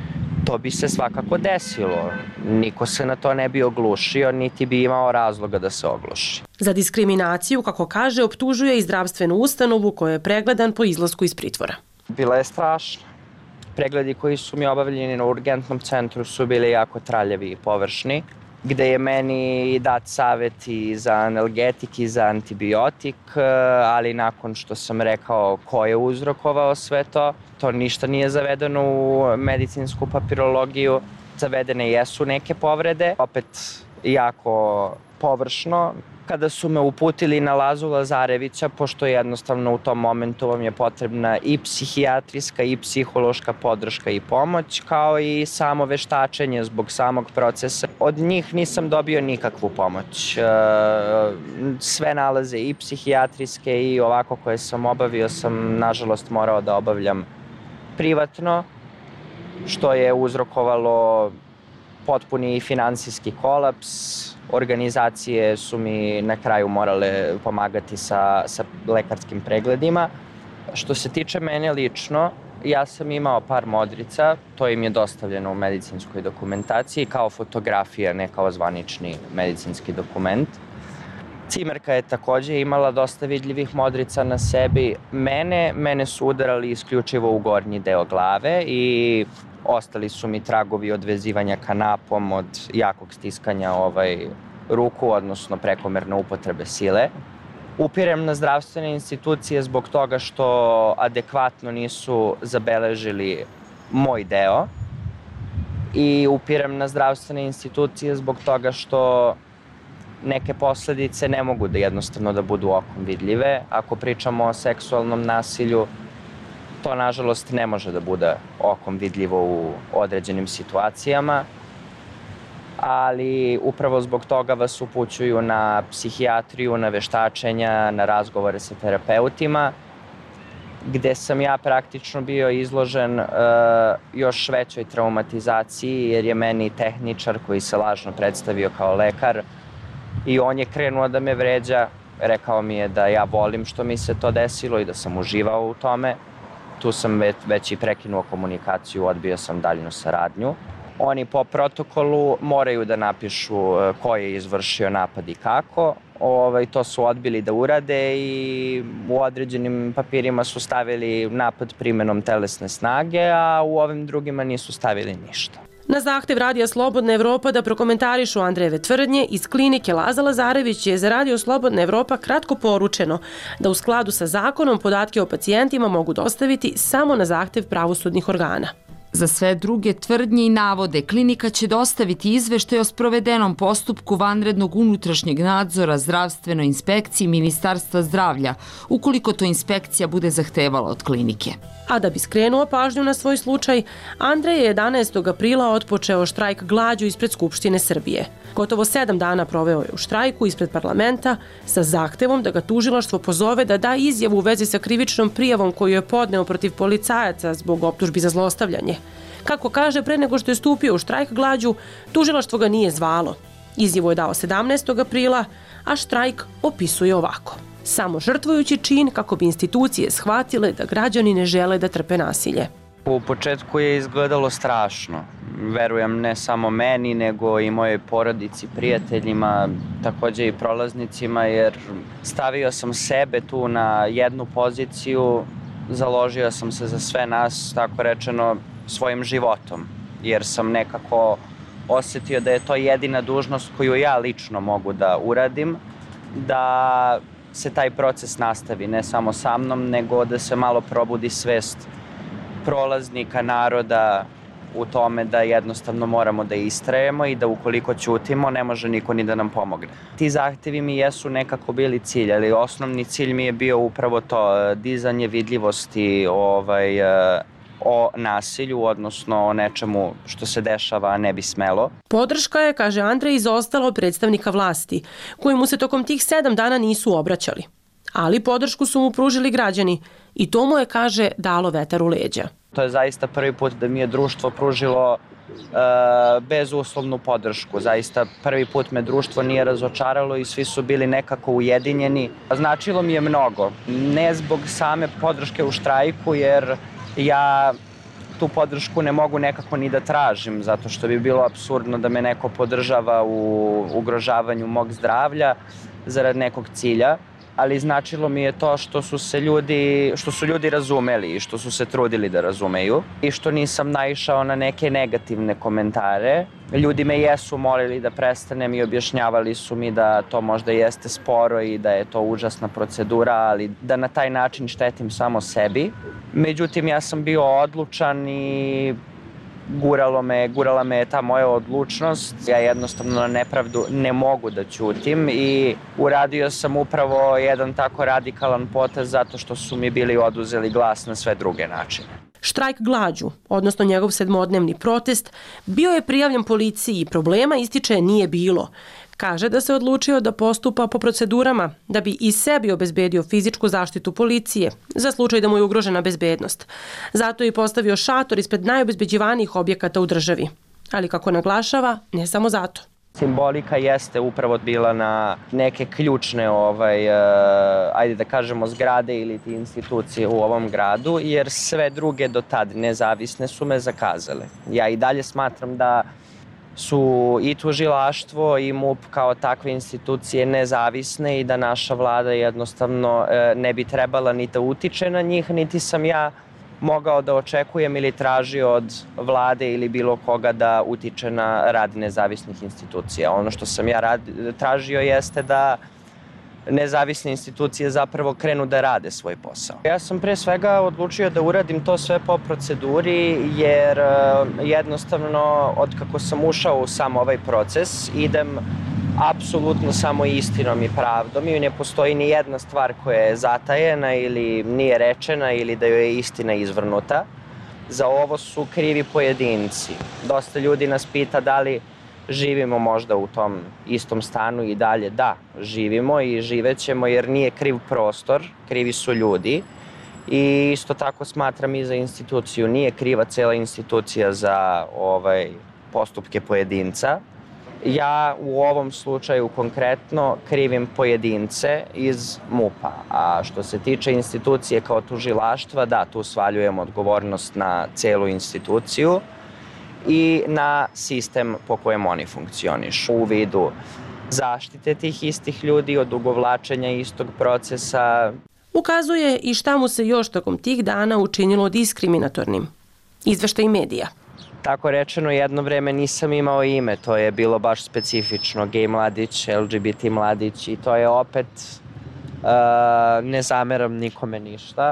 to bi se svakako desilo. Niko se na to ne bi oglušio, niti bi imao razloga da se ogluši. Za diskriminaciju, kako kaže, optužuje i zdravstvenu ustanovu koja je pregledan po izlasku iz pritvora. Bila je strašna. Pregledi koji su mi obavljeni na urgentnom centru su bili jako traljevi i površni, gde je meni dat savjet i za analgetik i za antibiotik, ali nakon što sam rekao ko je uzrokovao sve to, to ništa nije zavedeno u medicinsku papirologiju. Zavedene jesu neke povrede, opet jako površno. Kada su me uputili na Lazu Lazarevića, pošto jednostavno u tom momentu vam je potrebna i psihijatrijska i psihološka podrška i pomoć, kao i samo veštačenje zbog samog procesa. Od njih nisam dobio nikakvu pomoć. Sve nalaze i psihijatrijske i ovako koje sam obavio sam nažalost morao da obavljam privatno, što je uzrokovalo potpuni finansijski kolaps. Organizacije su mi na kraju morale pomagati sa, sa lekarskim pregledima. Što se tiče mene lično, ja sam imao par modrica, to im je dostavljeno u medicinskoj dokumentaciji kao fotografija, ne kao zvanični medicinski dokument. Cimerka je takođe imala dosta vidljivih modrica na sebi. Mene, mene su udarali isključivo u gornji deo glave i ostali su mi tragovi od vezivanja kanapom, od jakog stiskanja ovaj, ruku, odnosno prekomerne upotrebe sile. Upirem na zdravstvene institucije zbog toga što adekvatno nisu zabeležili moj deo i upirem na zdravstvene institucije zbog toga što neke posledice ne mogu da jednostavno da budu okom vidljive. Ako pričamo o seksualnom nasilju, to nažalost ne može da bude okom vidljivo u određenim situacijama, ali upravo zbog toga vas upućuju na psihijatriju, na veštačenja, na razgovore sa terapeutima, gde sam ja praktično bio izložen uh, još većoj traumatizaciji, jer je meni tehničar koji se lažno predstavio kao lekar i on je krenuo da me vređa, rekao mi je da ja volim što mi se to desilo i da sam uživao u tome. Tu sam već i prekinuo komunikaciju, odbio sam daljnu saradnju. Oni po protokolu moraju da napišu ko je izvršio napad i kako. Ovaj, to su odbili da urade i u određenim papirima su stavili napad primenom telesne snage, a u ovim drugima nisu stavili ništa. Na zahtev Radija Slobodna Evropa da prokomentarišu Andrejeve tvrdnje, iz klinike Laza Lazarević je za Radio Slobodna Evropa kratko poručeno da u skladu sa zakonom podatke o pacijentima mogu dostaviti samo na zahtev pravosudnih organa. Za sve druge tvrdnje i navode, klinika će dostaviti izveštaj o sprovedenom postupku vanrednog unutrašnjeg nadzora zdravstvenoj inspekciji Ministarstva zdravlja, ukoliko to inspekcija bude zahtevala od klinike. A da bi skrenuo pažnju na svoj slučaj, Andrej je jedanaestog aprila otpočeo štrajk glađu ispred Skupštine Srbije. Gotovo sedam dana proveo je u štrajku ispred parlamenta sa zahtevom da ga tužilaštvo pozove da da izjavu u vezi sa krivičnom prijavom koju je podneo protiv policajaca zbog optužbi za zlostavljanje. Kako kaže, pre nego što je stupio u štrajk glađu, tužilaštvo ga nije zvalo. Izjavu je dao sedamnaestog aprila, a štrajk opisuje ovako. Samo žrtvujući čin kako bi institucije shvatile da građani ne žele da trpe nasilje. U početku je izgledalo strašno. Verujem ne samo meni, nego i mojoj porodici, prijateljima, takođe i prolaznicima, jer stavio sam sebe tu na jednu poziciju, založio sam se za sve nas, tako rečeno, svojim životom, jer sam nekako osetio da je to jedina dužnost koju ja lično mogu da uradim, da se taj proces nastavi, ne samo sa mnom, nego da se malo probudi svest prolaznika, naroda u tome da jednostavno moramo da istrajemo i da ukoliko ćutimo ne može niko ni da nam pomogne. Ti zahtevi mi jesu nekako bili cilj, ali osnovni cilj mi je bio upravo to, dizanje vidljivosti ovaj, o nasilju, odnosno o nečemu što se dešava, ne bi smelo. Podrška je, kaže Andrej, izostala od predstavnika vlasti, koji mu se tokom tih sedam dana nisu obraćali. Ali podršku su mu pružili građani i to mu je, kaže, dalo vetar u leđa. To je zaista prvi put da mi je društvo pružilo e, bezuslovnu podršku. Zaista prvi put me društvo nije razočaralo i svi su bili nekako ujedinjeni. Značilo mi je mnogo. Ne zbog same podrške u štrajku, jer ja tu podršku ne mogu nekako ni da tražim, zato što bi bilo apsurdno da me neko podržava u ugrožavanju mog zdravlja zarad nekog cilja, ali značilo mi je to što su se ljudi, što su ljudi razumeli i što su se trudili da razumeju i što nisam naišao na neke negativne komentare. Ljudi me jesu molili da prestanem i objašnjavali su mi da to možda jeste sporo i da je to užasna procedura, ali da na taj način štetim samo sebi. Međutim, ja sam bio odlučan i guralo me, gurala me je ta moja odlučnost. Ja jednostavno na nepravdu ne mogu da ćutim i uradio sam upravo jedan tako radikalan potez zato što su mi bili oduzeli glas na sve druge načine. Štrajk glađu, odnosno njegov sedmodnevni protest, bio je prijavljen policiji i problema, ističe, nije bilo. Kaže da se odlučio da postupa po procedurama da bi i sebi obezbedio fizičku zaštitu policije za slučaj da mu je ugrožena bezbednost. Zato je i postavio šator ispred najobezbeđivanijih objekata u državi. Ali kako naglašava, ne samo zato. Simbolika jeste upravo bila na neke ključne, ovaj, uh, ajde da kažemo, zgrade ili institucije u ovom gradu, jer sve druge do tad nezavisne su me zakazale. Ja i dalje smatram da su i tužilaštvo i M U P kao takve institucije nezavisne i da naša vlada jednostavno ne bi trebala ni da utiče na njih, niti sam ja mogao da očekujem ili tražio od vlade ili bilo koga da utiče na rad nezavisnih institucija. Ono što sam ja rad, tražio jeste da nezavisne institucije zapravo krenu da rade svoj posao. Ja sam pre svega odlučio da uradim to sve po proceduri jer jednostavno od kako sam ušao u sam ovaj proces idem apsolutno samo istinom i pravdom i ne postoji ni jedna stvar koja je zatajena ili nije rečena ili da joj je istina izvrnuta. Za ovo su krivi pojedinci. Dosta ljudi nas pita da li živimo možda u tom istom stanu i dalje. Da, živimo i živećemo jer nije kriv prostor, krivi su ljudi. I isto tako smatram i za instituciju. Nije kriva cela institucija za ovaj, postupke pojedinca. Ja u ovom slučaju konkretno krivim pojedince iz M U P-a. A što se tiče institucije kao tužilaštva, da, tu svaljujem odgovornost na celu instituciju i na sistem po kojem oni funkcionišu u vidu zaštite tih istih ljudi, odugovlačenja istog procesa. Ukazuje i šta mu se još tokom tih dana učinilo diskriminatornim. Izveštaj medija. Tako rečeno, jedno vreme nisam imao ime, to je bilo baš specifično, gej mladić, L G B T mladić i to je opet, uh, ne zameram nikome ništa,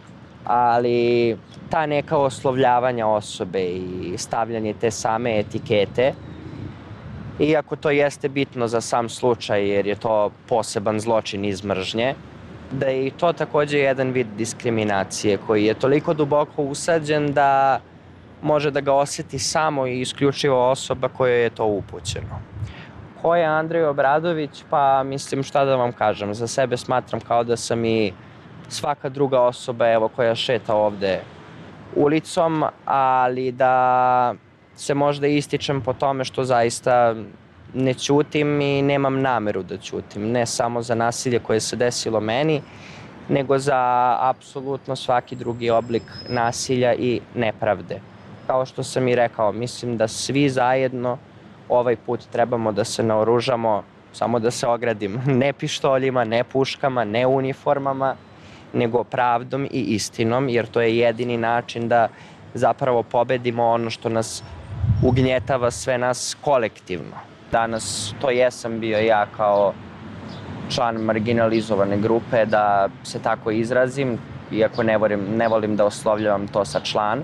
ali ta neka oslovljavanja osobe i stavljanje te same etikete, iako to jeste bitno za sam slučaj jer je to poseban zločin iz mržnje, da je i to takođe jedan vid diskriminacije koji je toliko duboko usađen da može da ga osjeti samo i isključivo osoba kojoj je to upućeno. Ko je Andrej Obradović? Pa mislim šta da vam kažem, za sebe smatram kao da sam i svaka druga osoba evo, koja šeta ovde ulicom, ali da se možda ističem po tome što zaista ne ćutim i nemam nameru da ćutim. Ne samo za nasilje koje se desilo meni, nego za apsolutno svaki drugi oblik nasilja i nepravde. Kao što sam i rekao, mislim da svi zajedno ovaj put trebamo da se naoružamo, samo da se ogradim, ne pištoljima, ne puškama, ne uniformama, nego pravdom i istinom, jer to je jedini način da zapravo pobedimo ono što nas ugnjetava sve nas kolektivno. Danas to jesam bio ja kao član marginalizovane grupe, da se tako izrazim, iako ne volim, ne volim da oslovljavam to sa član.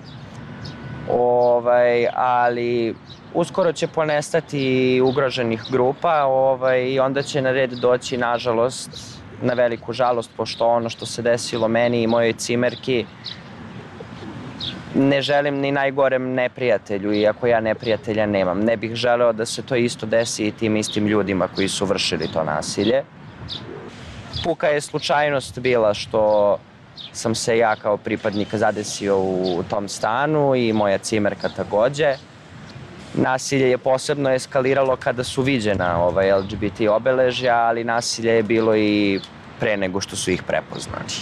Ovaj, ali uskoro će ponestati ugroženih grupa ovaj, i onda će na red doći, nažalost, na veliku žalost, pošto ono što se desilo meni i mojoj cimerki ne želim ni najgorem neprijatelju, iako ja neprijatelja nemam. Ne bih želeo da se to isto desi i tim istim ljudima koji su vršili to nasilje. Puka je slučajnost bila što sam se ja kao pripadnik zadesio u tom stanu i moja cimerka takođe. Nasilje je posebno eskaliralo kada su viđena ovaj, L G B T obeležja, ali nasilje je bilo i pre nego što su ih prepoznali.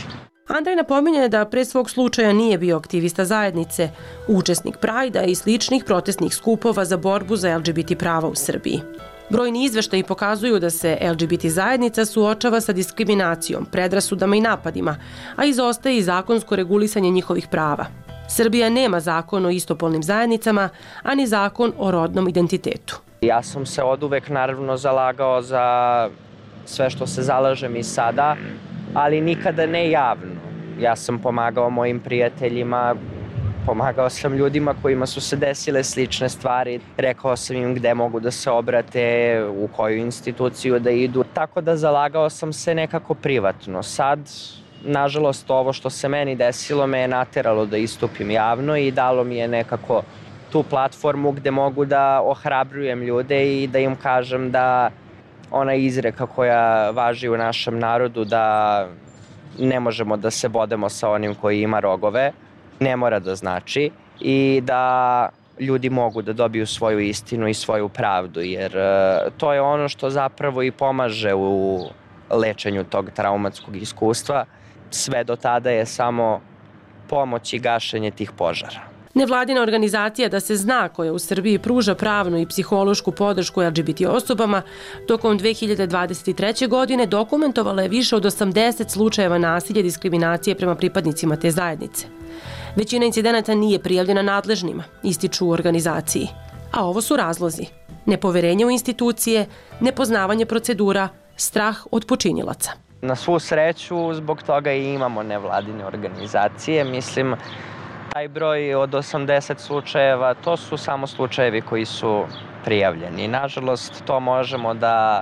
Andrej napominje da pre svog slučaja nije bio aktivista zajednice, učesnik Prajda i sličnih protestnih skupova za borbu za L G B T prava u Srbiji. Brojni izveštaji pokazuju da se L G B T zajednica suočava sa diskriminacijom, predrasudama i napadima, a izostaje i zakonsko regulisanje njihovih prava. Srbija nema zakon o istopolnim zajednicama, a ni zakon o rodnom identitetu. Ja sam se oduvek naravno zalagao za sve što se zalažem i sada, ali nikada ne javno. Ja sam pomagao mojim prijateljima, pomagao sam ljudima kojima su se desile slične stvari, rekao sam im gde mogu da se obrate, u koju instituciju da idu, tako da zalagao sam se nekako privatno. Sad, nažalost, ovo što se meni desilo me je nateralo da istupim javno i dalo mi je nekako tu platformu gde mogu da ohrabrujem ljude i da im kažem da ona izreka koja važi u našem narodu da ne možemo da se bodemo sa onim koji ima rogove, ne mora da znači i da ljudi mogu da dobiju svoju istinu i svoju pravdu, jer to je ono što zapravo i pomaže u lečenju tog traumatskog iskustva. Sve do tada je samo pomoć i gašenje tih požara. Nevladina organizacija Da se zna, koja u Srbiji pruža pravnu i psihološku podršku L G B T osobama, tokom dve hiljade dvadeset treće. godine dokumentovala je više od osamdeset slučajeva nasilja i diskriminacije prema pripadnicima te zajednice. Većina incidenata nije prijavljena nadležnima, ističu u organizaciji. A ovo su razlozi: nepoverenje u institucije, nepoznavanje procedura, strah od počinilaca. Na svu sreću, zbog toga i imamo nevladine organizacije. Mislim, taj broj od osamdeset slučajeva, to su samo slučajevi koji su prijavljeni. Nažalost, to možemo da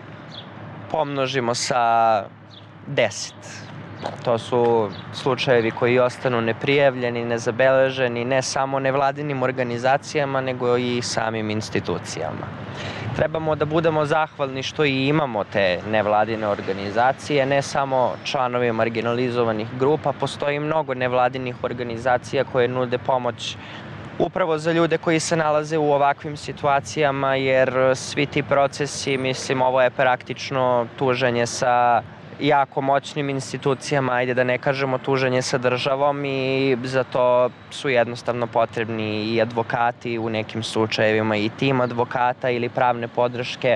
pomnožimo sa deset. To su slučajevi koji ostanu neprijavljeni, nezabeleženi, ne samo nevladinim organizacijama, nego i samim institucijama. Trebamo da budemo zahvalni što i imamo te nevladine organizacije, ne samo članovi marginalizovanih grupa, postoji mnogo nevladinih organizacija koje nude pomoć upravo za ljude koji se nalaze u ovakvim situacijama, jer svi ti procesi, mislim, ovo je praktično tuženje sa jako moćnim institucijama, ajde da ne kažemo tuženje sa državom, i za to su jednostavno potrebni i advokati u nekim slučajevima, i tim advokata ili pravne podrške,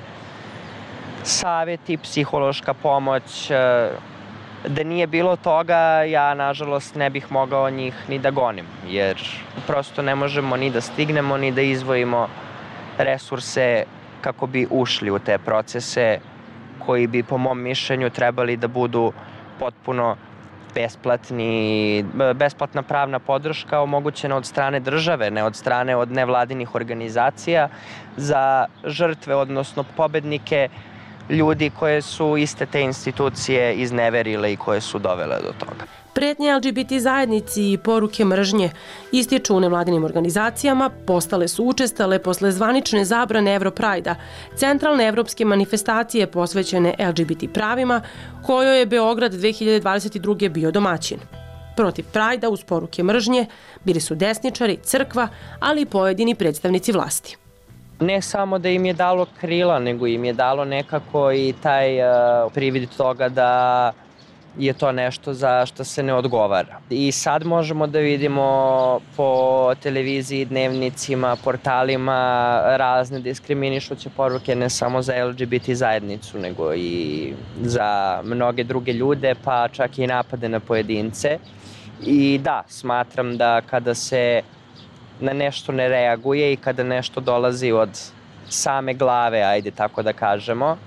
savjeti, psihološka pomoć. Da nije bilo toga, ja nažalost ne bih mogao njih ni da gonim, jer prosto ne možemo ni da stignemo, ni da izdvojimo resurse kako bi ušli u te procese koji bi, po mom mišljenju, trebali da budu potpuno besplatni, besplatna pravna podrška omogućena od strane države, ne od strane od nevladinih organizacija, za žrtve, odnosno pobednike, ljudi koje su iste te institucije izneverile i koje su dovele do toga. Pretnje L G B T zajednici i poruke mržnje, ističu u nevladinim organizacijama, postale su učestale posle zvanične zabrane Europrajda, centralne evropske manifestacije posvećene L G B T pravima, kojoj je Beograd dve hiljade dvadeset druge. bio domaćin. Protiv Prajda uz poruke mržnje bili su desničari, crkva, ali i pojedini predstavnici vlasti. Ne samo da im je dalo krila, nego im je dalo nekako i taj uh, privid toga da je to nešto za što se ne odgovara. I sad možemo da vidimo po televiziji, dnevnicima, portalima razne diskriminišuće poruke, ne samo za L G B T zajednicu, nego i za mnoge druge ljude, pa čak i napade na pojedince. I da, smatram da kada se na nešto ne reaguje i kada nešto dolazi od same glave, ajde tako da kažemo,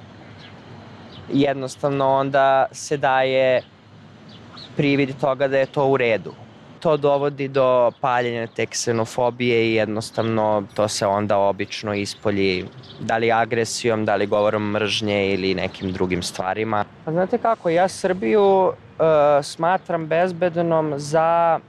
jednostavno onda se daje privid toga da je to u redu. To dovodi do paljenja te ksenofobije i jednostavno to se onda obično ispolji, da li agresijom, da li govorom mržnje ili nekim drugim stvarima. Pa znate kako, ja Srbiju uh, smatram bezbednom za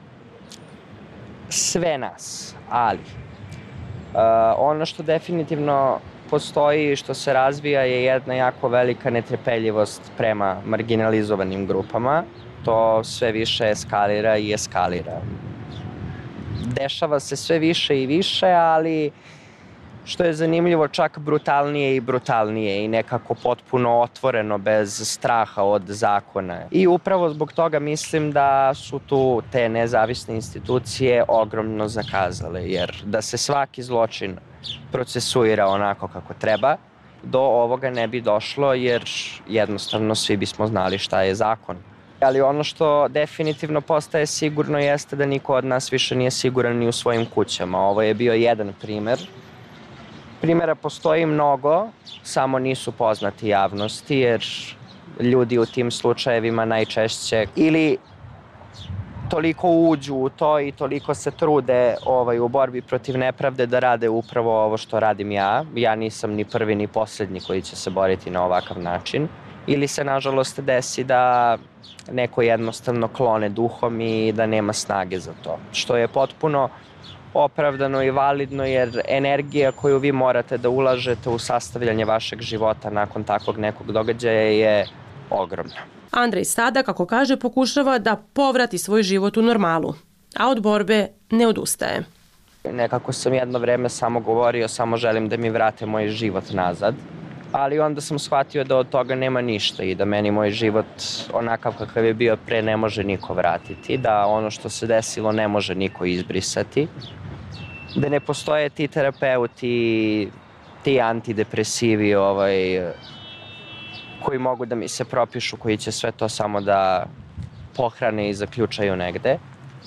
sve nas, ali uh, ono što definitivno postoji i što se razvija je jedna jako velika netrpeljivost prema marginalizovanim grupama. To sve više eskalira i eskalira. Dešava se sve više i više, ali što je zanimljivo čak brutalnije i brutalnije i nekako potpuno otvoreno bez straha od zakona. I upravo zbog toga mislim da su tu te nezavisne institucije ogromno zakazale, jer da se svaki zločin procesuira onako kako treba, do ovoga ne bi došlo jer jednostavno svi bismo znali šta je zakon. Ali ono što definitivno postaje sigurno jeste da niko od nas više nije siguran ni u svojim kućama. Ovo je bio jedan primer. Primera postoji mnogo, samo nisu poznati javnosti jer ljudi u tim slučajevima najčešće ili toliko uđu u to i toliko se trude ovaj, u borbi protiv nepravde da rade upravo ovo što radim ja. Ja nisam ni prvi ni posljednji koji će se boriti na ovakav način. Ili se nažalost desi da neko jednostavno klone duhom i da nema snage za to. Što je potpuno opravdano i validno jer energija koju vi morate da ulažete u sastavljanje vašeg života nakon takvog nekog događaja je ogromna. Andrej sada, kako kaže, pokušava da povrati svoj život u normalu, a od borbe ne odustaje. Nekako sam jedno vreme samo govorio, samo želim da mi vrate moj život nazad, ali onda sam shvatio da od toga nema ništa i da meni moj život onakav kakav je bio pre ne može niko vratiti, da ono što se desilo ne može niko izbrisati, da ne postoje ti terapeuti, ti antidepresivi ovaj, koji mogu da mi se propišu, koji će sve to samo da pohrane i zaključaju negde.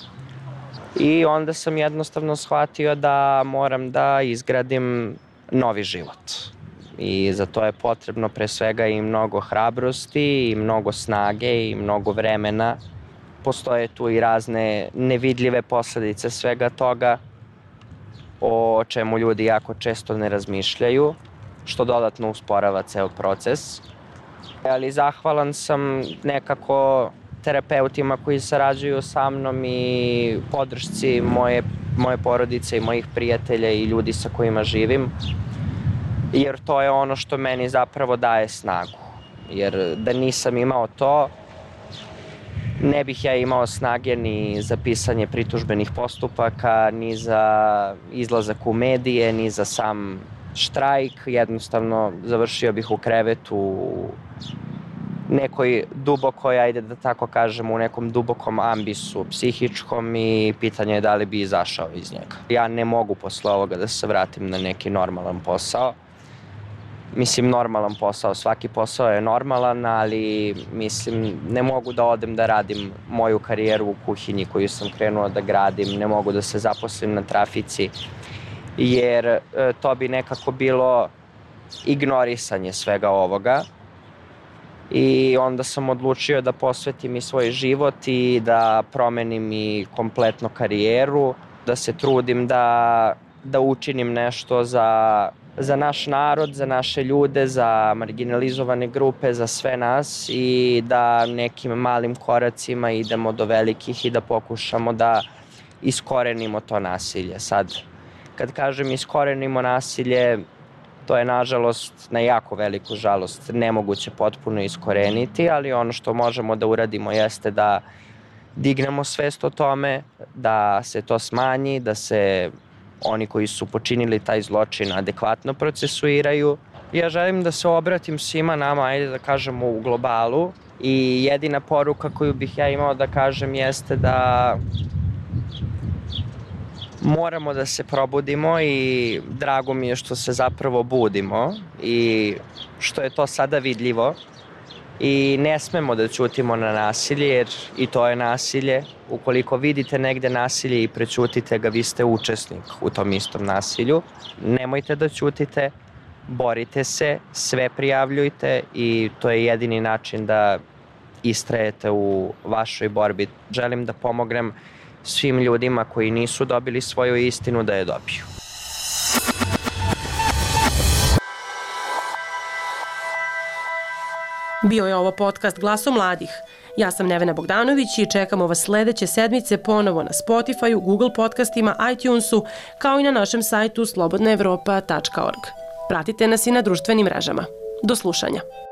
I onda sam jednostavno shvatio da moram da izgradim novi život. I za to je potrebno pre svega i mnogo hrabrosti, i mnogo snage, i mnogo vremena. Postoje tu i razne nevidljive posledice svega toga, o čemu ljudi jako često ne razmišljaju, što dodatno usporava ceo proces. Ali zahvalan sam nekako terapeutima koji sarađuju sa mnom i podršci moje, moje porodice i mojih prijatelja i ljudi sa kojima živim, jer to je ono što meni zapravo daje snagu. Jer da nisam imao to, ne bih ja imao snage ni za pisanje pritužbenih postupaka, ni za izlazak u medije, ni za sam štrajk. Jednostavno završio bih u krevetu, u nekoj dubokoj, ajde da tako kažem, u nekom dubokom ambisu psihičkom i pitanje je da li bi izašao iz njega. Ja ne mogu posle ovoga da se vratim na neki normalan posao. Mislim, normalan posao, svaki posao je normalan, ali mislim, ne mogu da odem da radim moju karijeru u kuhinji koju sam krenuo da gradim, ne mogu da se zaposlim na trafici, jer to bi nekako bilo ignorisanje svega ovoga. I onda sam odlučio da posvetim i svoj život i da promenim i kompletno karijeru, da se trudim da, da učinim nešto za, za naš narod, za naše ljude, za marginalizovane grupe, za sve nas i da nekim malim koracima idemo do velikih i da pokušamo da iskorenimo to nasilje. Sad, kad kažem iskorenimo nasilje, to je nažalost, na jako veliku žalost, nemoguće potpuno iskoreniti, ali ono što možemo da uradimo jeste da dignemo svest o tome, da se to smanji, da se oni koji su počinili taj zločin adekvatno procesuiraju. Ja želim da se obratim svima nama, ajde da kažemo u globalu, i jedina poruka koju bih ja imao da kažem jeste da moramo da se probudimo i drago mi je što se zapravo budimo i što je to sada vidljivo i ne smemo da ćutimo na nasilje jer i to je nasilje. Ukoliko vidite negde nasilje i prećutite ga, vi ste učesnik u tom istom nasilju. Nemojte da ćutite, borite se, sve prijavljujte i to je jedini način da istrajete u vašoj borbi. Želim da pomognem svim ljudima koji nisu dobili svoju istinu da je dobiju. Bio je ovo podcast Glaso mladih. Ja sam Nevena Bogdanović i čekamo vas sledeće sedmice ponovo na Spotifyu, Google podcastima, iTunesu, kao i na našem sajtu slobodna evropa tačka org. Pratite nas i na društvenim mrežama. Do slušanja.